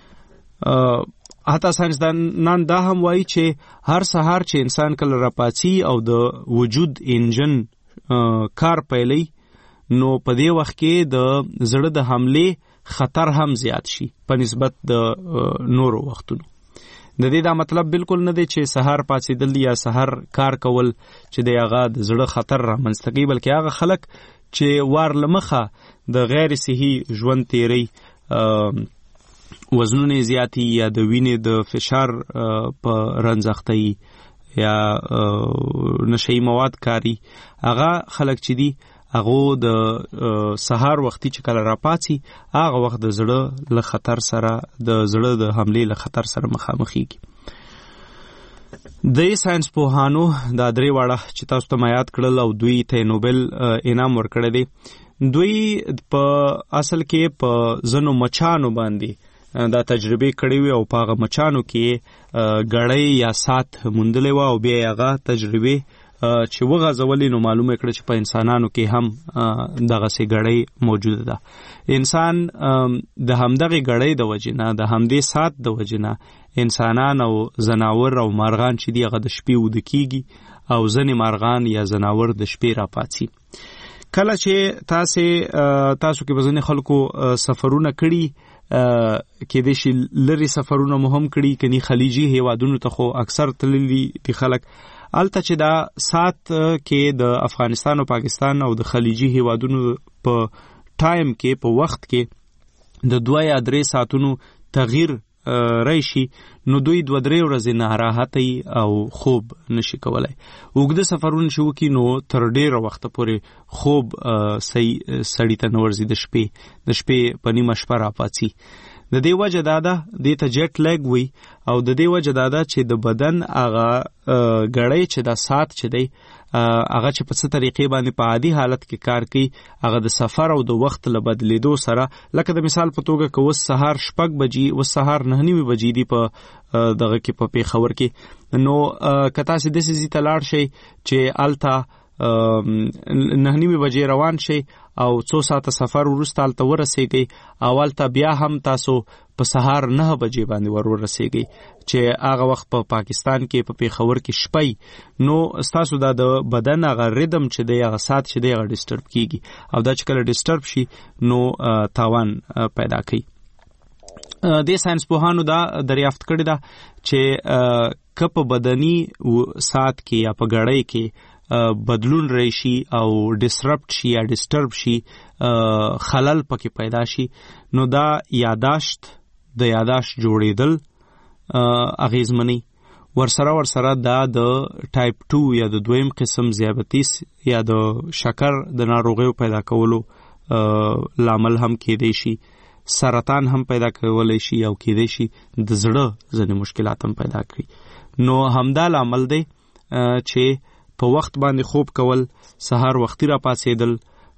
حتی ساينسدانان دا هم وایي چې هر سهار چې انسان کله راپاڅي او د وجود انجن کار پیلي نو په دې وخت کې د زړه د حمله خطر هم زیات شي په نسبت د نورو وختونو. د دې دا مطلب بالکل نه دی چې سهار پاتېدل یا سهار کار کول چې د هغه د زړه خطر رامنځته کوي، بلکې هغه خلک چې وار لمخه د غیر صحي ژوند تیری وزنونه زیاتی یا د وینې د فشار په رنځختۍ یا نشئی مواد کاری، هغه خلک چې دي هغه د سهار وختي چې کله راپاتي هغه وخت د زړه له خطر سره د زړه د حمله له خطر سره مخامخېږي. د ساينس پوهانو دا درې واړه چې تاسو ته یاد کړل او دوی ته نوبل انعام ورکړی دی. دوی په اصل کې په زنو مچانو باندې دا تجربه کړې وي او په هغه مچانو کې غړۍ یا سات موندلې و او بیا هغه تجربه چې وغځولې نو معلومه کړه چې په انسانانو کې هم دغه سي غړۍ موجوده ده. انسان د همدغه غړۍ د وجنه د همدې سات د وجنه انسانان او زناور او مارغان چې دی هغه د شپې ود کیږي او ځنې مارغان یا زناور د شپې را پاتې. کله چې تاسو کې بزنه خلکو سفرونه کړي کې د شي لری سفرونه مهم کړي کني خلیجي هیوادونو ته خو اکثر تللی دي خلک الته چې دا سات کې د افغانستان او پاکستان او د خلیجي هیوادونو په ټایم کې په وخت کې د 2 یا 3 ساعتونو تغییر راشي نو دوی 2-3 ورځې ناراحتي او خوب نشي کولای. وګړه سفرونه شو کې نو تر ډیره وخت پورې خوب صحیح سړی ته نورځي د شپې په نیمه شپه راپاتي. د دې وجه دادا د ته جټ لیګ وي او د دې وجه دادا چې د بدن هغه غړۍ چې د سات چې دی هغه چې په څه طریقې باندې په عادي حالت کې کار کوي هغه د سفر او د وخت له بدلیدو سره لکه د مثال په توګه که وس سهار 6 بجې وس سهار 9 بجې دی په دغه کې په پیښور کې نو کتا سي د سيزي تلاړ شي چې التا 9 بجې روان شي او 2 ساعته سفر ورسته الته ورسېږي اول ته بیا هم تاسو په سهار 9 بجې باندې ورسېږي چې هغه وخت په پاکستان کې په پیښور کې شپې نو تاسو د بدن هغه ریدم چې دی هغه سات چې دی هغه ډیسټرب کیږي او دا چې کله ډیسټرب شي نو تاوان پیدا کوي. د ساينس پوهانو دا دریافت کړی دا چې کپ بدني سات کې یا په غړۍ کې بدلون راشي او ډیسرپټ شي یا ډیسټرب شي خلل پکې پیدا شي نو دا یاداشت جوړېدل اغیزمنی ورسره دا د ټایپ 2 یا د دویم قسم ذیابیطس یا د شکر د ناروغیو پیدا کولو لامل هم کېدای شي، سرطان هم پیدا کولای شي او کېدای شي د زړه ځینې مشکلات هم پیدا کړي. نو همدا لامل دی چې په وخت باندې خوب کول، سهار وختي را پاتېدل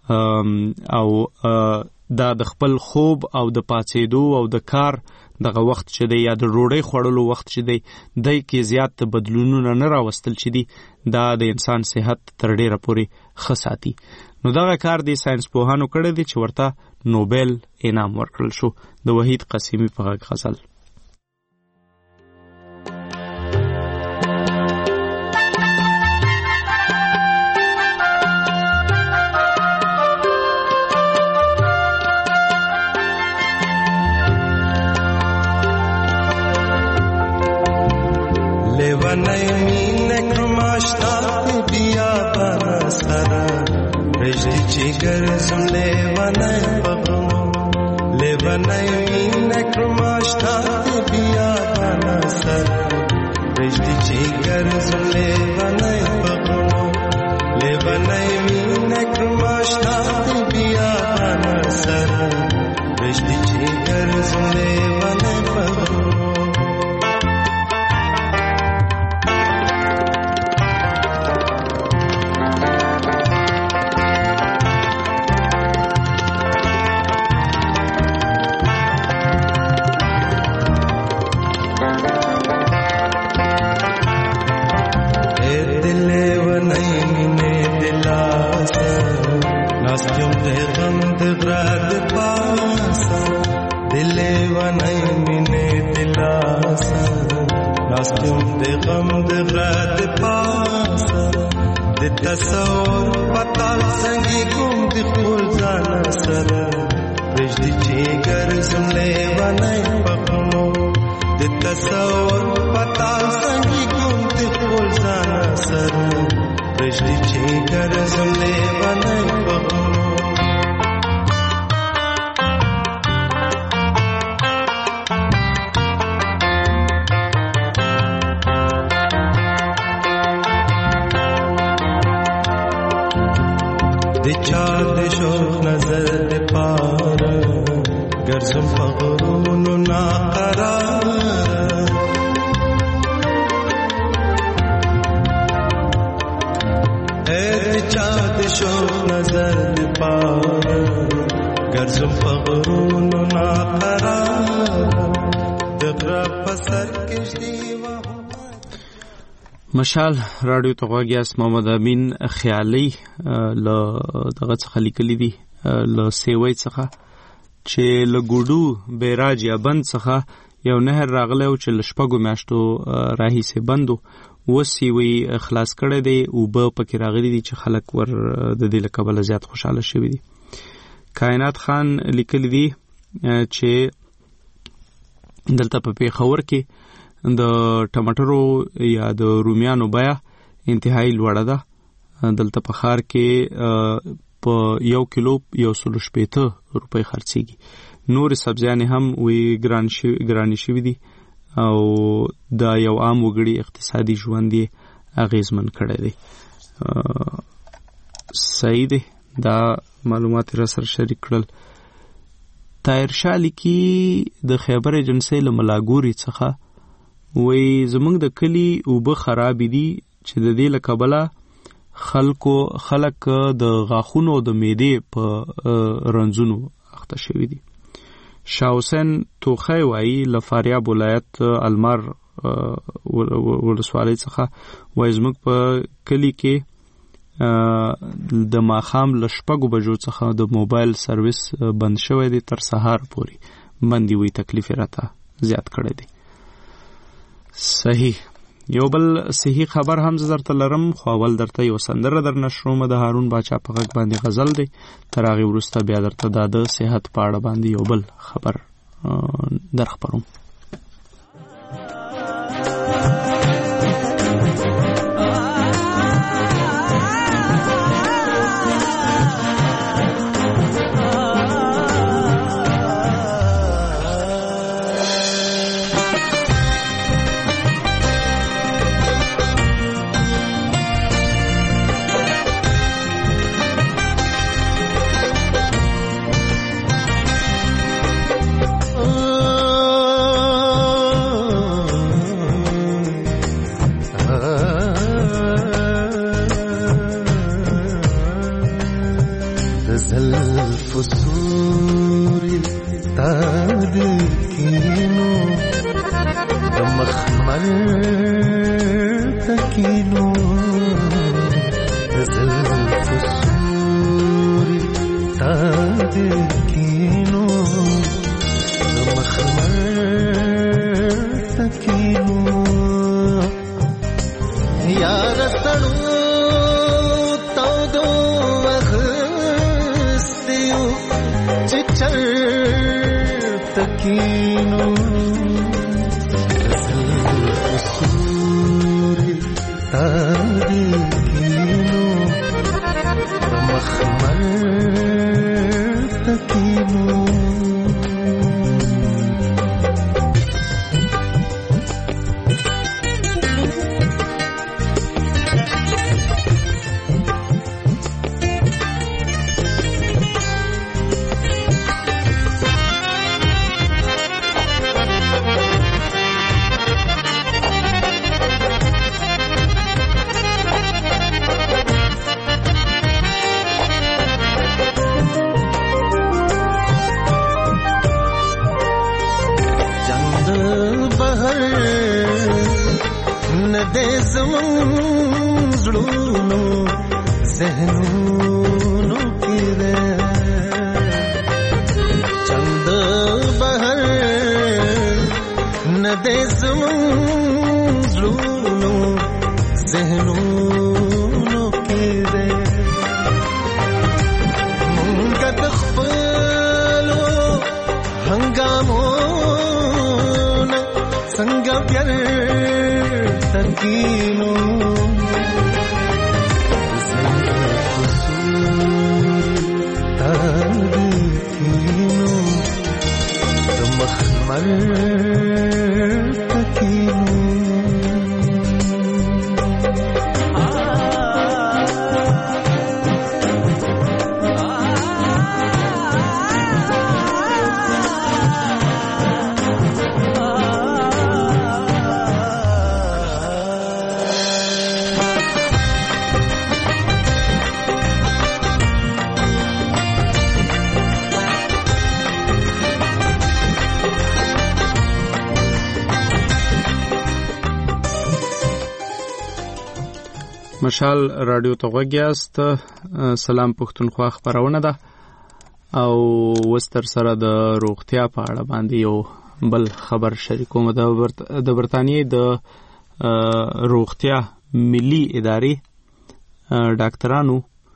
او دا د خپل خوب او د پاتېدو او د کار دغه وخت چې دی یا د روړې خوړلو وخت چې دی دای کې زیات بدلونونه نه راوستل چې دی دا د انسان صحت تر ډیره پورې ښه ساتي. نو دغه کار د ساينس پوهانو کړی دی چې ورته نوبل انعام ورکړل شو. د وحید قاسمی په غږ غزل.
जिगर सुन ले वनय पगमो ले वनय मीन क्रमाष्टा बिया बना सर रिश्ती जिगर सुन ले वनय पगमो ले वनय मीन क्रमाष्टा बिया बना सर रिश्ती जिगर सुन ले वनय पगमो لليواني مني دلاسا ناستم دي غم دي غراد پاسا دي تصور پتال سنگی کوم دي خپل ځان سره وجدي چې ګرځم ليواني پخنو دي تصور پتال سنگی کوم دي خپل ځان سره وجدي چې ګرځم ليواني پخنو چاد شوق نظر دے پار گرزم فغرون ناقرار اے چاد شوق نظر دے پار گرزم فغرون ناقرار دغرا پسر کشتی
مشال رادیو ته غواګیاس محمد امین خیالي ل دغه څخه لیکلي دي ل سیوي څخه چې ل ګوډو بیراج یا بند څخه یو نهر راغلی او چې لشپګو میاشتو راهیسه بندو وسیوي خلاص کړی دی او په پکې راغلي دي چې خلک ور د دې لکبل زیات خوشاله شوي دي. کائنات خان لیکلي دي چې دلته په پیښور کې د ټماټرو یا د رومیانو بیه انتهایی لوړه ده. دلته په ښار کې په 1 کیلو 160 روپۍ خرڅېږي. نور سبزیانې هم وی ګرانې شوي دي او دا یو عام وګړي اقتصادي ژوند یې اغېزمن کړی دی. صحیح دی، دا معلومات را سره شریک کړل. طاهر شاه لیکي د خیبر ایجنسۍ له ملاګوري څخه وی زمونږ د کلی اوبه خراب دي چې د دې له کبله خلک د غاښونو د معدې په رنځونو اخته شوي دي. شاه حسین توخی وایي له فاریاب ولایت المار ولسوالۍ څخه وایي زموږ په کلی کې د ماښام له 6 بجو څخه د موبایل سرویس بند شوی دی، تر سهار پورې بند وي. تکلیف راته زیات کړی دی. صحیح. یو بل صحیح خبر هم درته لرم، خو اول درته یو سندره در نشروم د هارون باچا په غږ باندې غزل دی. تر هغې وروسته بیا درته د صحت په اړه باندې یو بل خبر در خپروم.
चंद बहर زمون زلونو ذهنونو کې ده مونږ د خپلو هنګامونو څنګه پیار تکینو
مشال رادیو ته غوږیاست. سلام پښتونخوا خبرونه ده او وستر سره د روغتیا په اړه باندې یو بل خبر شریکوم. د برتانیې د روغتیا ملي ادارې ډاکټرانو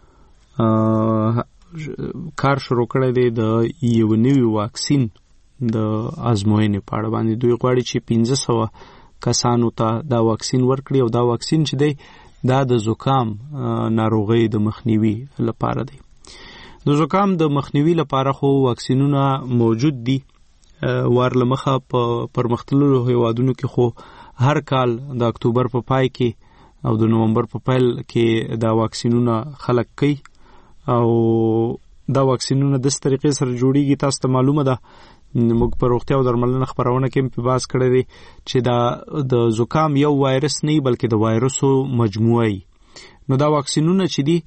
کار شروع کړی دی د یو نوي واکسین د ازموینې په اړه باندې. دوی غواړي چې 1500 کسانو ته دا واکسین ورکړي او دا واکسین چې دی دا د زکام ناروغي د مخنیوي لپاره دی. د زکام د مخنیوي لپاره خو واکسینونه موجود دي. ورلمخه په پرمختللو هیوادونو کې خو هر کال د اکتوبر په پای کې او د نومبر په پیل کې دا واکسینونه خلق کوي او دا واکسینونه د طریقې سره جوړیږي. تاسو ته معلومه ده موږ په روغتیا او درملنه خبرونه کې په باس کړی دی چې دا د زکام یو وایرس نه بلکې د وایرسو مجموعه ای. نو دا واکسینونه چې دي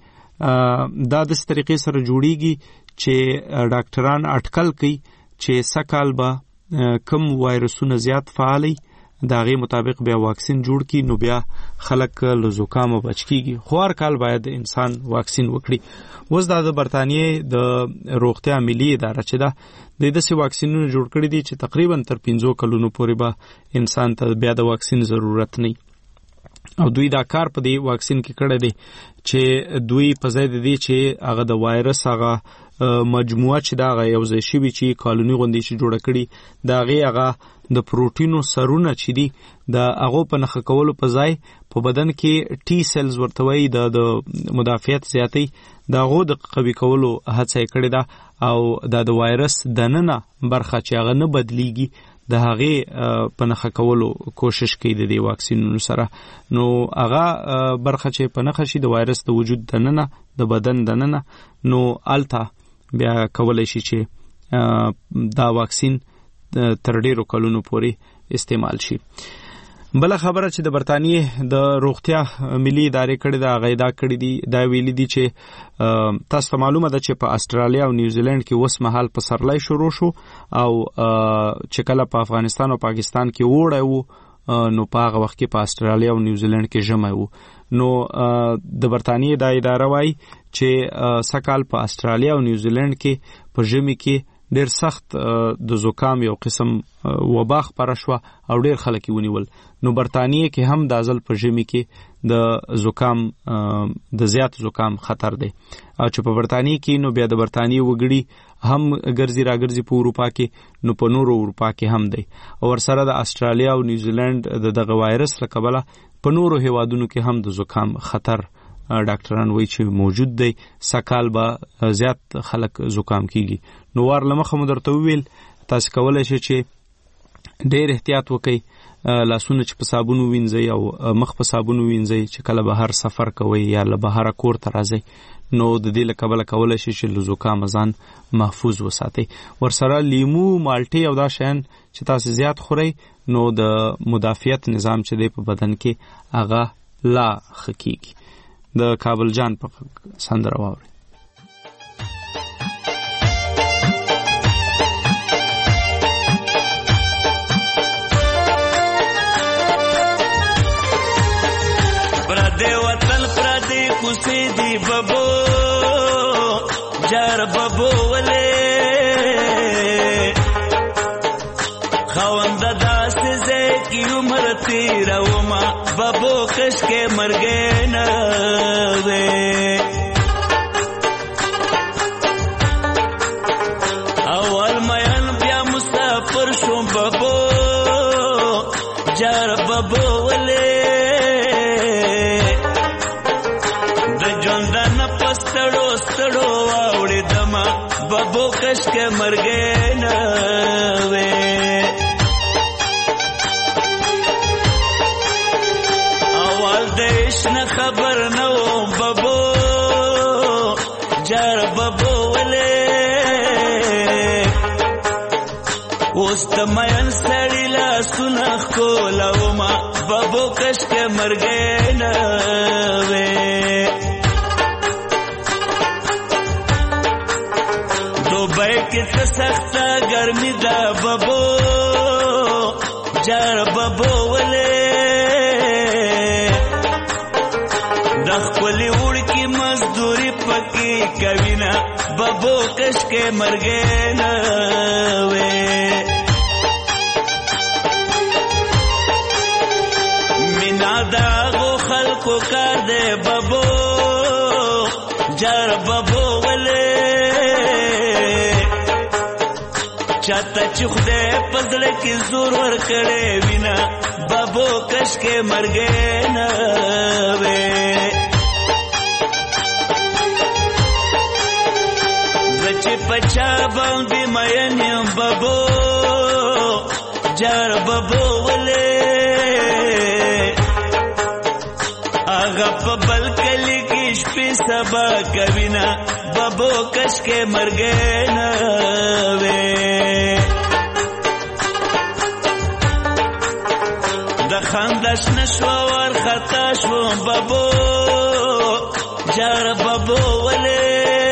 دا د طریقې سره جوړیږي چې ډاکټران اټکل کوي چې سکهال به کم وایرسونه زیات فعالي دا غي مطابق بیا واکسین جوړ کی نو بیا خلک له زکام بچ کیږي. خو هر کال باید انسان واکسین وکړي. وز د برتانیې د روغتیا ملي اداره چې دا د دې واکسینونو جوړ کړی دي چې تقریبا تر 15 کلونو پورې به انسان ته بیا د واکسین ضرورت نه او دوی دا کار په دې واکسین کې کړی دی چې دوی په ځای د دې چې هغه د وایرس هغه مجموعه چې دا یو ځای شي چې کالونی غوندي چې جوړ کړي دا هغه د پروتینو سرونه چې دي د هغه په نخښه کولو په ځای په بدن کې ټي سیلز ورتوي د مدافعت زیاتې دا غو د قوي کولو هڅه کړې ده او د وایرس دننه برخه چې هغه نه بدليږي د هغه په نخښه کولو کوشش کوي د دې واکسینونو سره. نو هغه برخه چې په نخښه شي د وایرس د وجود دننه د بدن دننه نو التا بیا کولای شي چې دا واکسین تر ډیرو کلونو پورې استعمال شي. بل خبره چې د برتانیې د روغتیا ملي ادارې کړي دا غیدا کړي دي دا ویلي دي چې تاسو معلومه ده چې په استرالیا او نیوزیلند کې اوس مهال پسرلی شروع شو او چې کله په افغانستان او پاکستان کې وړه وو نو په هغه وخت کې په استرالیا او نیوزیلند کې ژمی وو. نو د برتانیې د اداره وایي چې سکهال په استرالیا او نیوزیلند کې په ژمي کې ډیر سخت د زکام یو قسم وبا خبره شو او ډیر خلک ونیول. نو برتانیې کې هم د ازل په ژمي کې د زکام د زیات زکام خطر دی او چې په برتانیې کې نو بیا د برتانیې وګړي هم ګرځي راګرځي په اروپا کې نو په نورو اروپا کې هم دی او ورسره د استرالیا او نیوزیلند دغه وایرس لکبله په نورو هیوادونو کې هم د زکام خطر ډاکټران وایي چې موجود دی. سکهال به زیات خلک زکام کیږي. نو ورلمخه مو درته ویل تاسو کولای شئ چې ډېر احتیاط وکړئ. لاسونه چې په صابون وینځئ او مخ په صابون وینځئ چې کله بهر سفر کوئ یا له بهر کور ته راځئ نو د دې لکبله کولای شئ چې له زکام ځان محفوظ وساتئ. ورسره لیمو مالټې او دا شیان چې تاسو زیات خورئ نو د مدافعت نظام چې دی په بدن کې هغه لا ښه کیږي. د کابل جان په سندره واوري.
پردې وطن پردې کوسې دی ببو جار ببو ولې خوند داسې زه عمر تیروما بابو کش کې مرګې نه وې اول مېن بیا مسافر شوم بابو جار بابو ولې د ژوندان پستړو ستړو واوړې دما بابو کش کې مرګې نه وې اول دیش نه خبر نو بابو جار بابو ولې اوس د مېن سړی لاسونه ښکلومه بابو کش کې مرګې نه وې دوبۍ کې څه سخته ګرمي ده بابو جار بابو ولې د خپلې وړکي مزدوري پکې کوي نه بابو کش کې مرګې نه وې مینا داغو خلکو کار دی بابو جار بابو ولې چاته چې خدای په زړه کې زور ورکړی وینا بابو کش کې مرګې نه وې زه چې په چا باندې مین یم بابو جار بابو ولې هغه په بل کلي کې شپې سبا کوي نه بابو کش کې مرګې نه وې د خندش نشو ورخطا شو بابو جار بابو ولې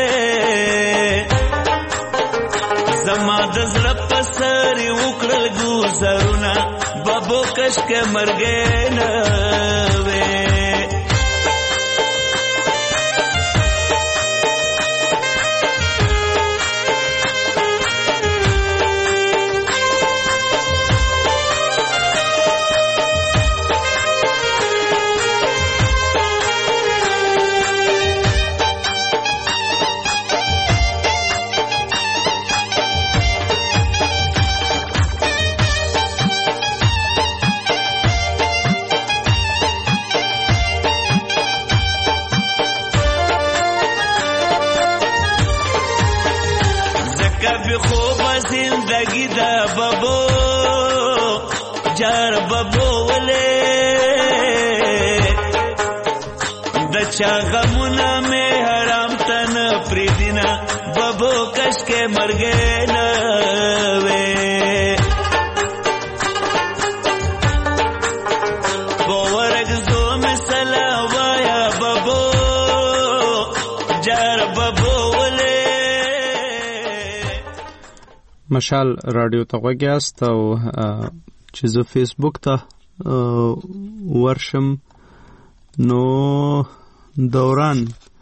زما د زړه په سر وکړل ګوزرونه بابو کش کې مرګې نه وې زندگی دا بابو جار بابو ولې د چا غمونه مې حرام تن پریدینا بابو کش کې مرګې نه وې باورګ زو مثلا وایا بابو جار بابو
مشال رادیو ته غوږیاست او چې زه فیسبوک ته ورشم نو دوران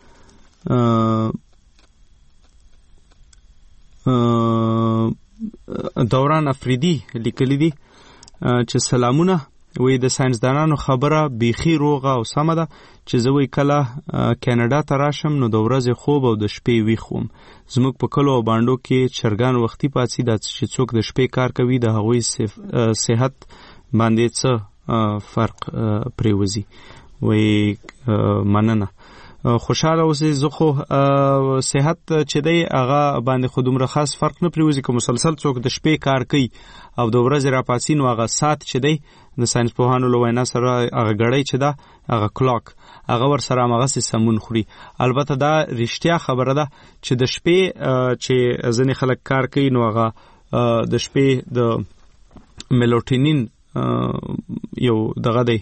افریدي لیکلی دي چې سلامونه وې د ساينسدانانو خبره بیخي روغه او سمه ده چې زه وې کله کاناډا ته راشم نو د ورځې خوب او د شپې ویښ وم زموږ په کلو او باندو کې چرګان وختي پاتې دا چې څوک د شپې کار کوي د هغوی صحت باندې څه فرق پریوزي وې مننه خوشاله اوسې زه خو صحت چې دی هغه باندې خو دومره خاص فرق نه پریوزي که مسلسل څوک د شپې کار کوي او د ورځې راپاڅي نو هغه ساعت چې دی د ساينس پوهانو له وینا سره هغه غړی چې دا هغه کلاک هغه ور سره هغه سمون خوري البته دا رښتیا خبره ده چې د شپې چې ځنې خلک کار کوي نو هغه د شپې د میلوټینین یو دغه دی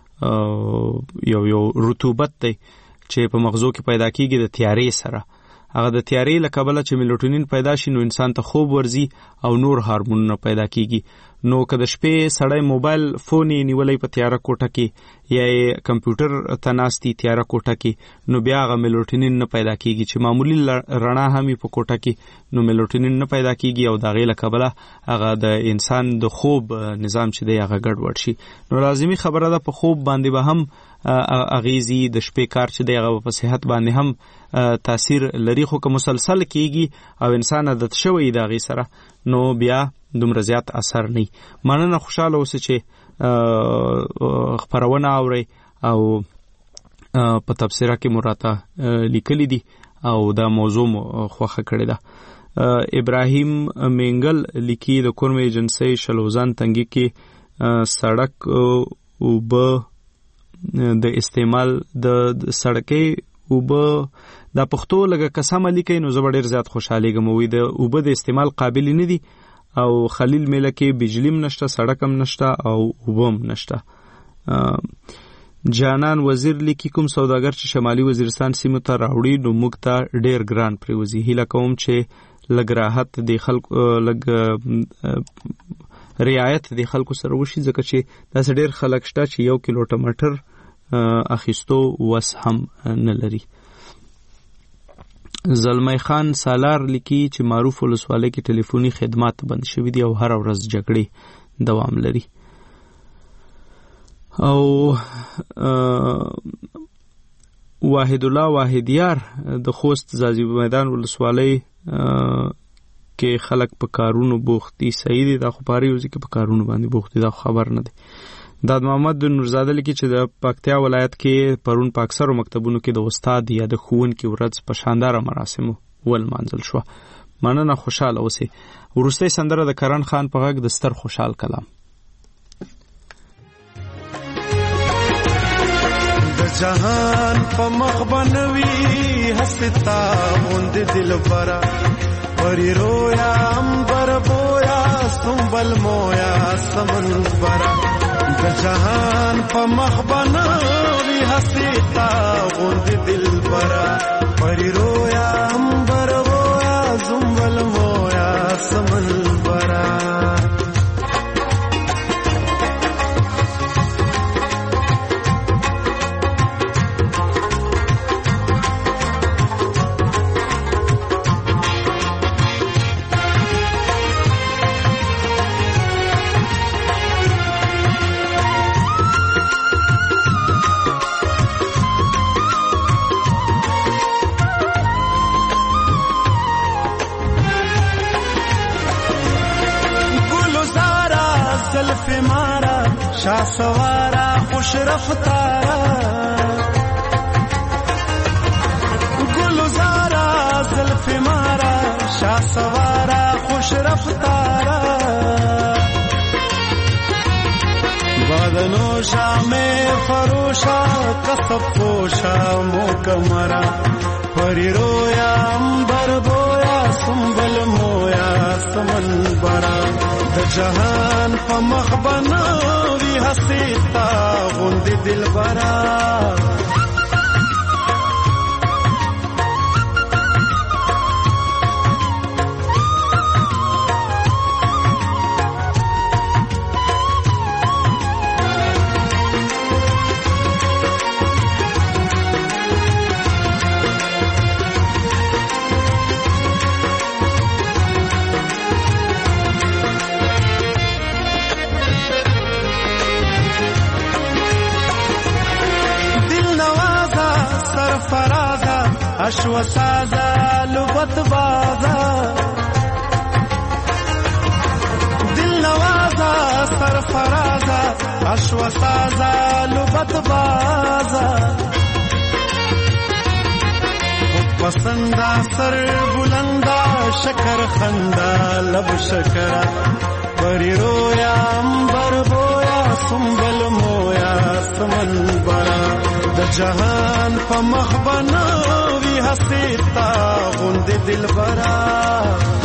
یو رطوبت دی چې په مغزو کې پیدا کیږي د تیارې سره هغه د تیارې له کبله چې میلوټونین پیدا شي نو انسان ته خوب ورزي او نور هورمونونه پیدا کیږي نو که د شپې سړی موبایل فون یې نیولی په تیاره کوټه کې یا یې کمپیوټر ته ناست تیاره کوټه کې نو بیا هغه میلوټینین نه پیدا کیږي چې معمولی رڼا هم په کوټه کې نو میلوټینین نه پیدا کیږي او د هغې له کبله هغه د انسان د خوب نظام چې دی هغه ګډوډ شي. نو لازمي خبره ده په خوب باندې به هم اغیزي د شپې کار چې دی هغه په صحت باندې هم تاثیر لري خو که مسلسل کیږي او انسان عادت شوی د هغې سره نو بیا دومره زیات اثر نه. مننه، خوشحاله اوسئ چې خپرونه اورئ او په تبصره کې مو راته لیکلي دي او دا موضوع مو خوښه کړې ده. ابراهیم مینګل لیکي د کورم ایجنسی شلوزان تنګي کې سړک اوبه د استعمال د سړکۍ اوبه دا پښتو لږه قسمه لیکي نو زه به ډېر زیات خوشحالېږم. وایي د اوبه د استعمال قابل نه دي او خلیل میله کې بجلیم نشته، سړک هم نشته او اوبه هم نشته. جانان وزیر لیکي کوم سوداګر چې شمالي وزیرستان سیمو ته راوړي نو موږ ته ډېر ګران پرېوځي. هیله کوم چې لږ راحت د خلکو لږ رعایت د خلکو سره وشي ځکه چې داسې ډېر خلک شته چې 1 کیلو ټماټر اخیستو وس هم نه لري. زلمی خان سالار لیکي چې معروف ولسوالۍ کې ټلیفوني خدمات بند شوي دي او هر ورځ جګړې دوام لري. او واحد الله واحدیار د خوست ځاځي میدان ولسوالۍ کې خلک په کارونو بوخت دي. صحیح دي، دا خو په هر یو ځای کې په کارونو باندې بوخت دي، دا خبر نه دی. داد محمد نورزاده لیکي چې د پکتیا ولایت کې پرون په اکثرو مکتبونو کې د استاد یا د ښوونکي ورځ په شانداره مراسمو ولمانځل شوه. مننه، خوشحاله اوسئ. وروستۍ سندره د کرن خان په غږ د ستر خوشحال کلام.
د جهان په مخ بنوي هستا غوند دلبرا پری رویا امبر بویا سنبل مویا سمنبرا د جهان په مخ بنوي هستا غوند دلبرا پری رویا امبر بویا سنبل مویا سمنبرا شاه سوارا خوش رفتارا گلزارا زلف مارا شاه سوارا خوش رفتارا بادنو شام فروشا کسب پوشا موکمرا پری رویا امبر بویا سنبل مویا سمن برا د جهان په مخ بنوي هستا غوند دلبرا اشو سازا لبت بازا دل نوازا سرفرازا اشو سازا لبت بازا خود پسندا سر بلندا شکر خندا لب شکرا پری رویا امبر بویا سنبل مویا سمن برا د جهان په مخ بنوي هستا غوند دلبرا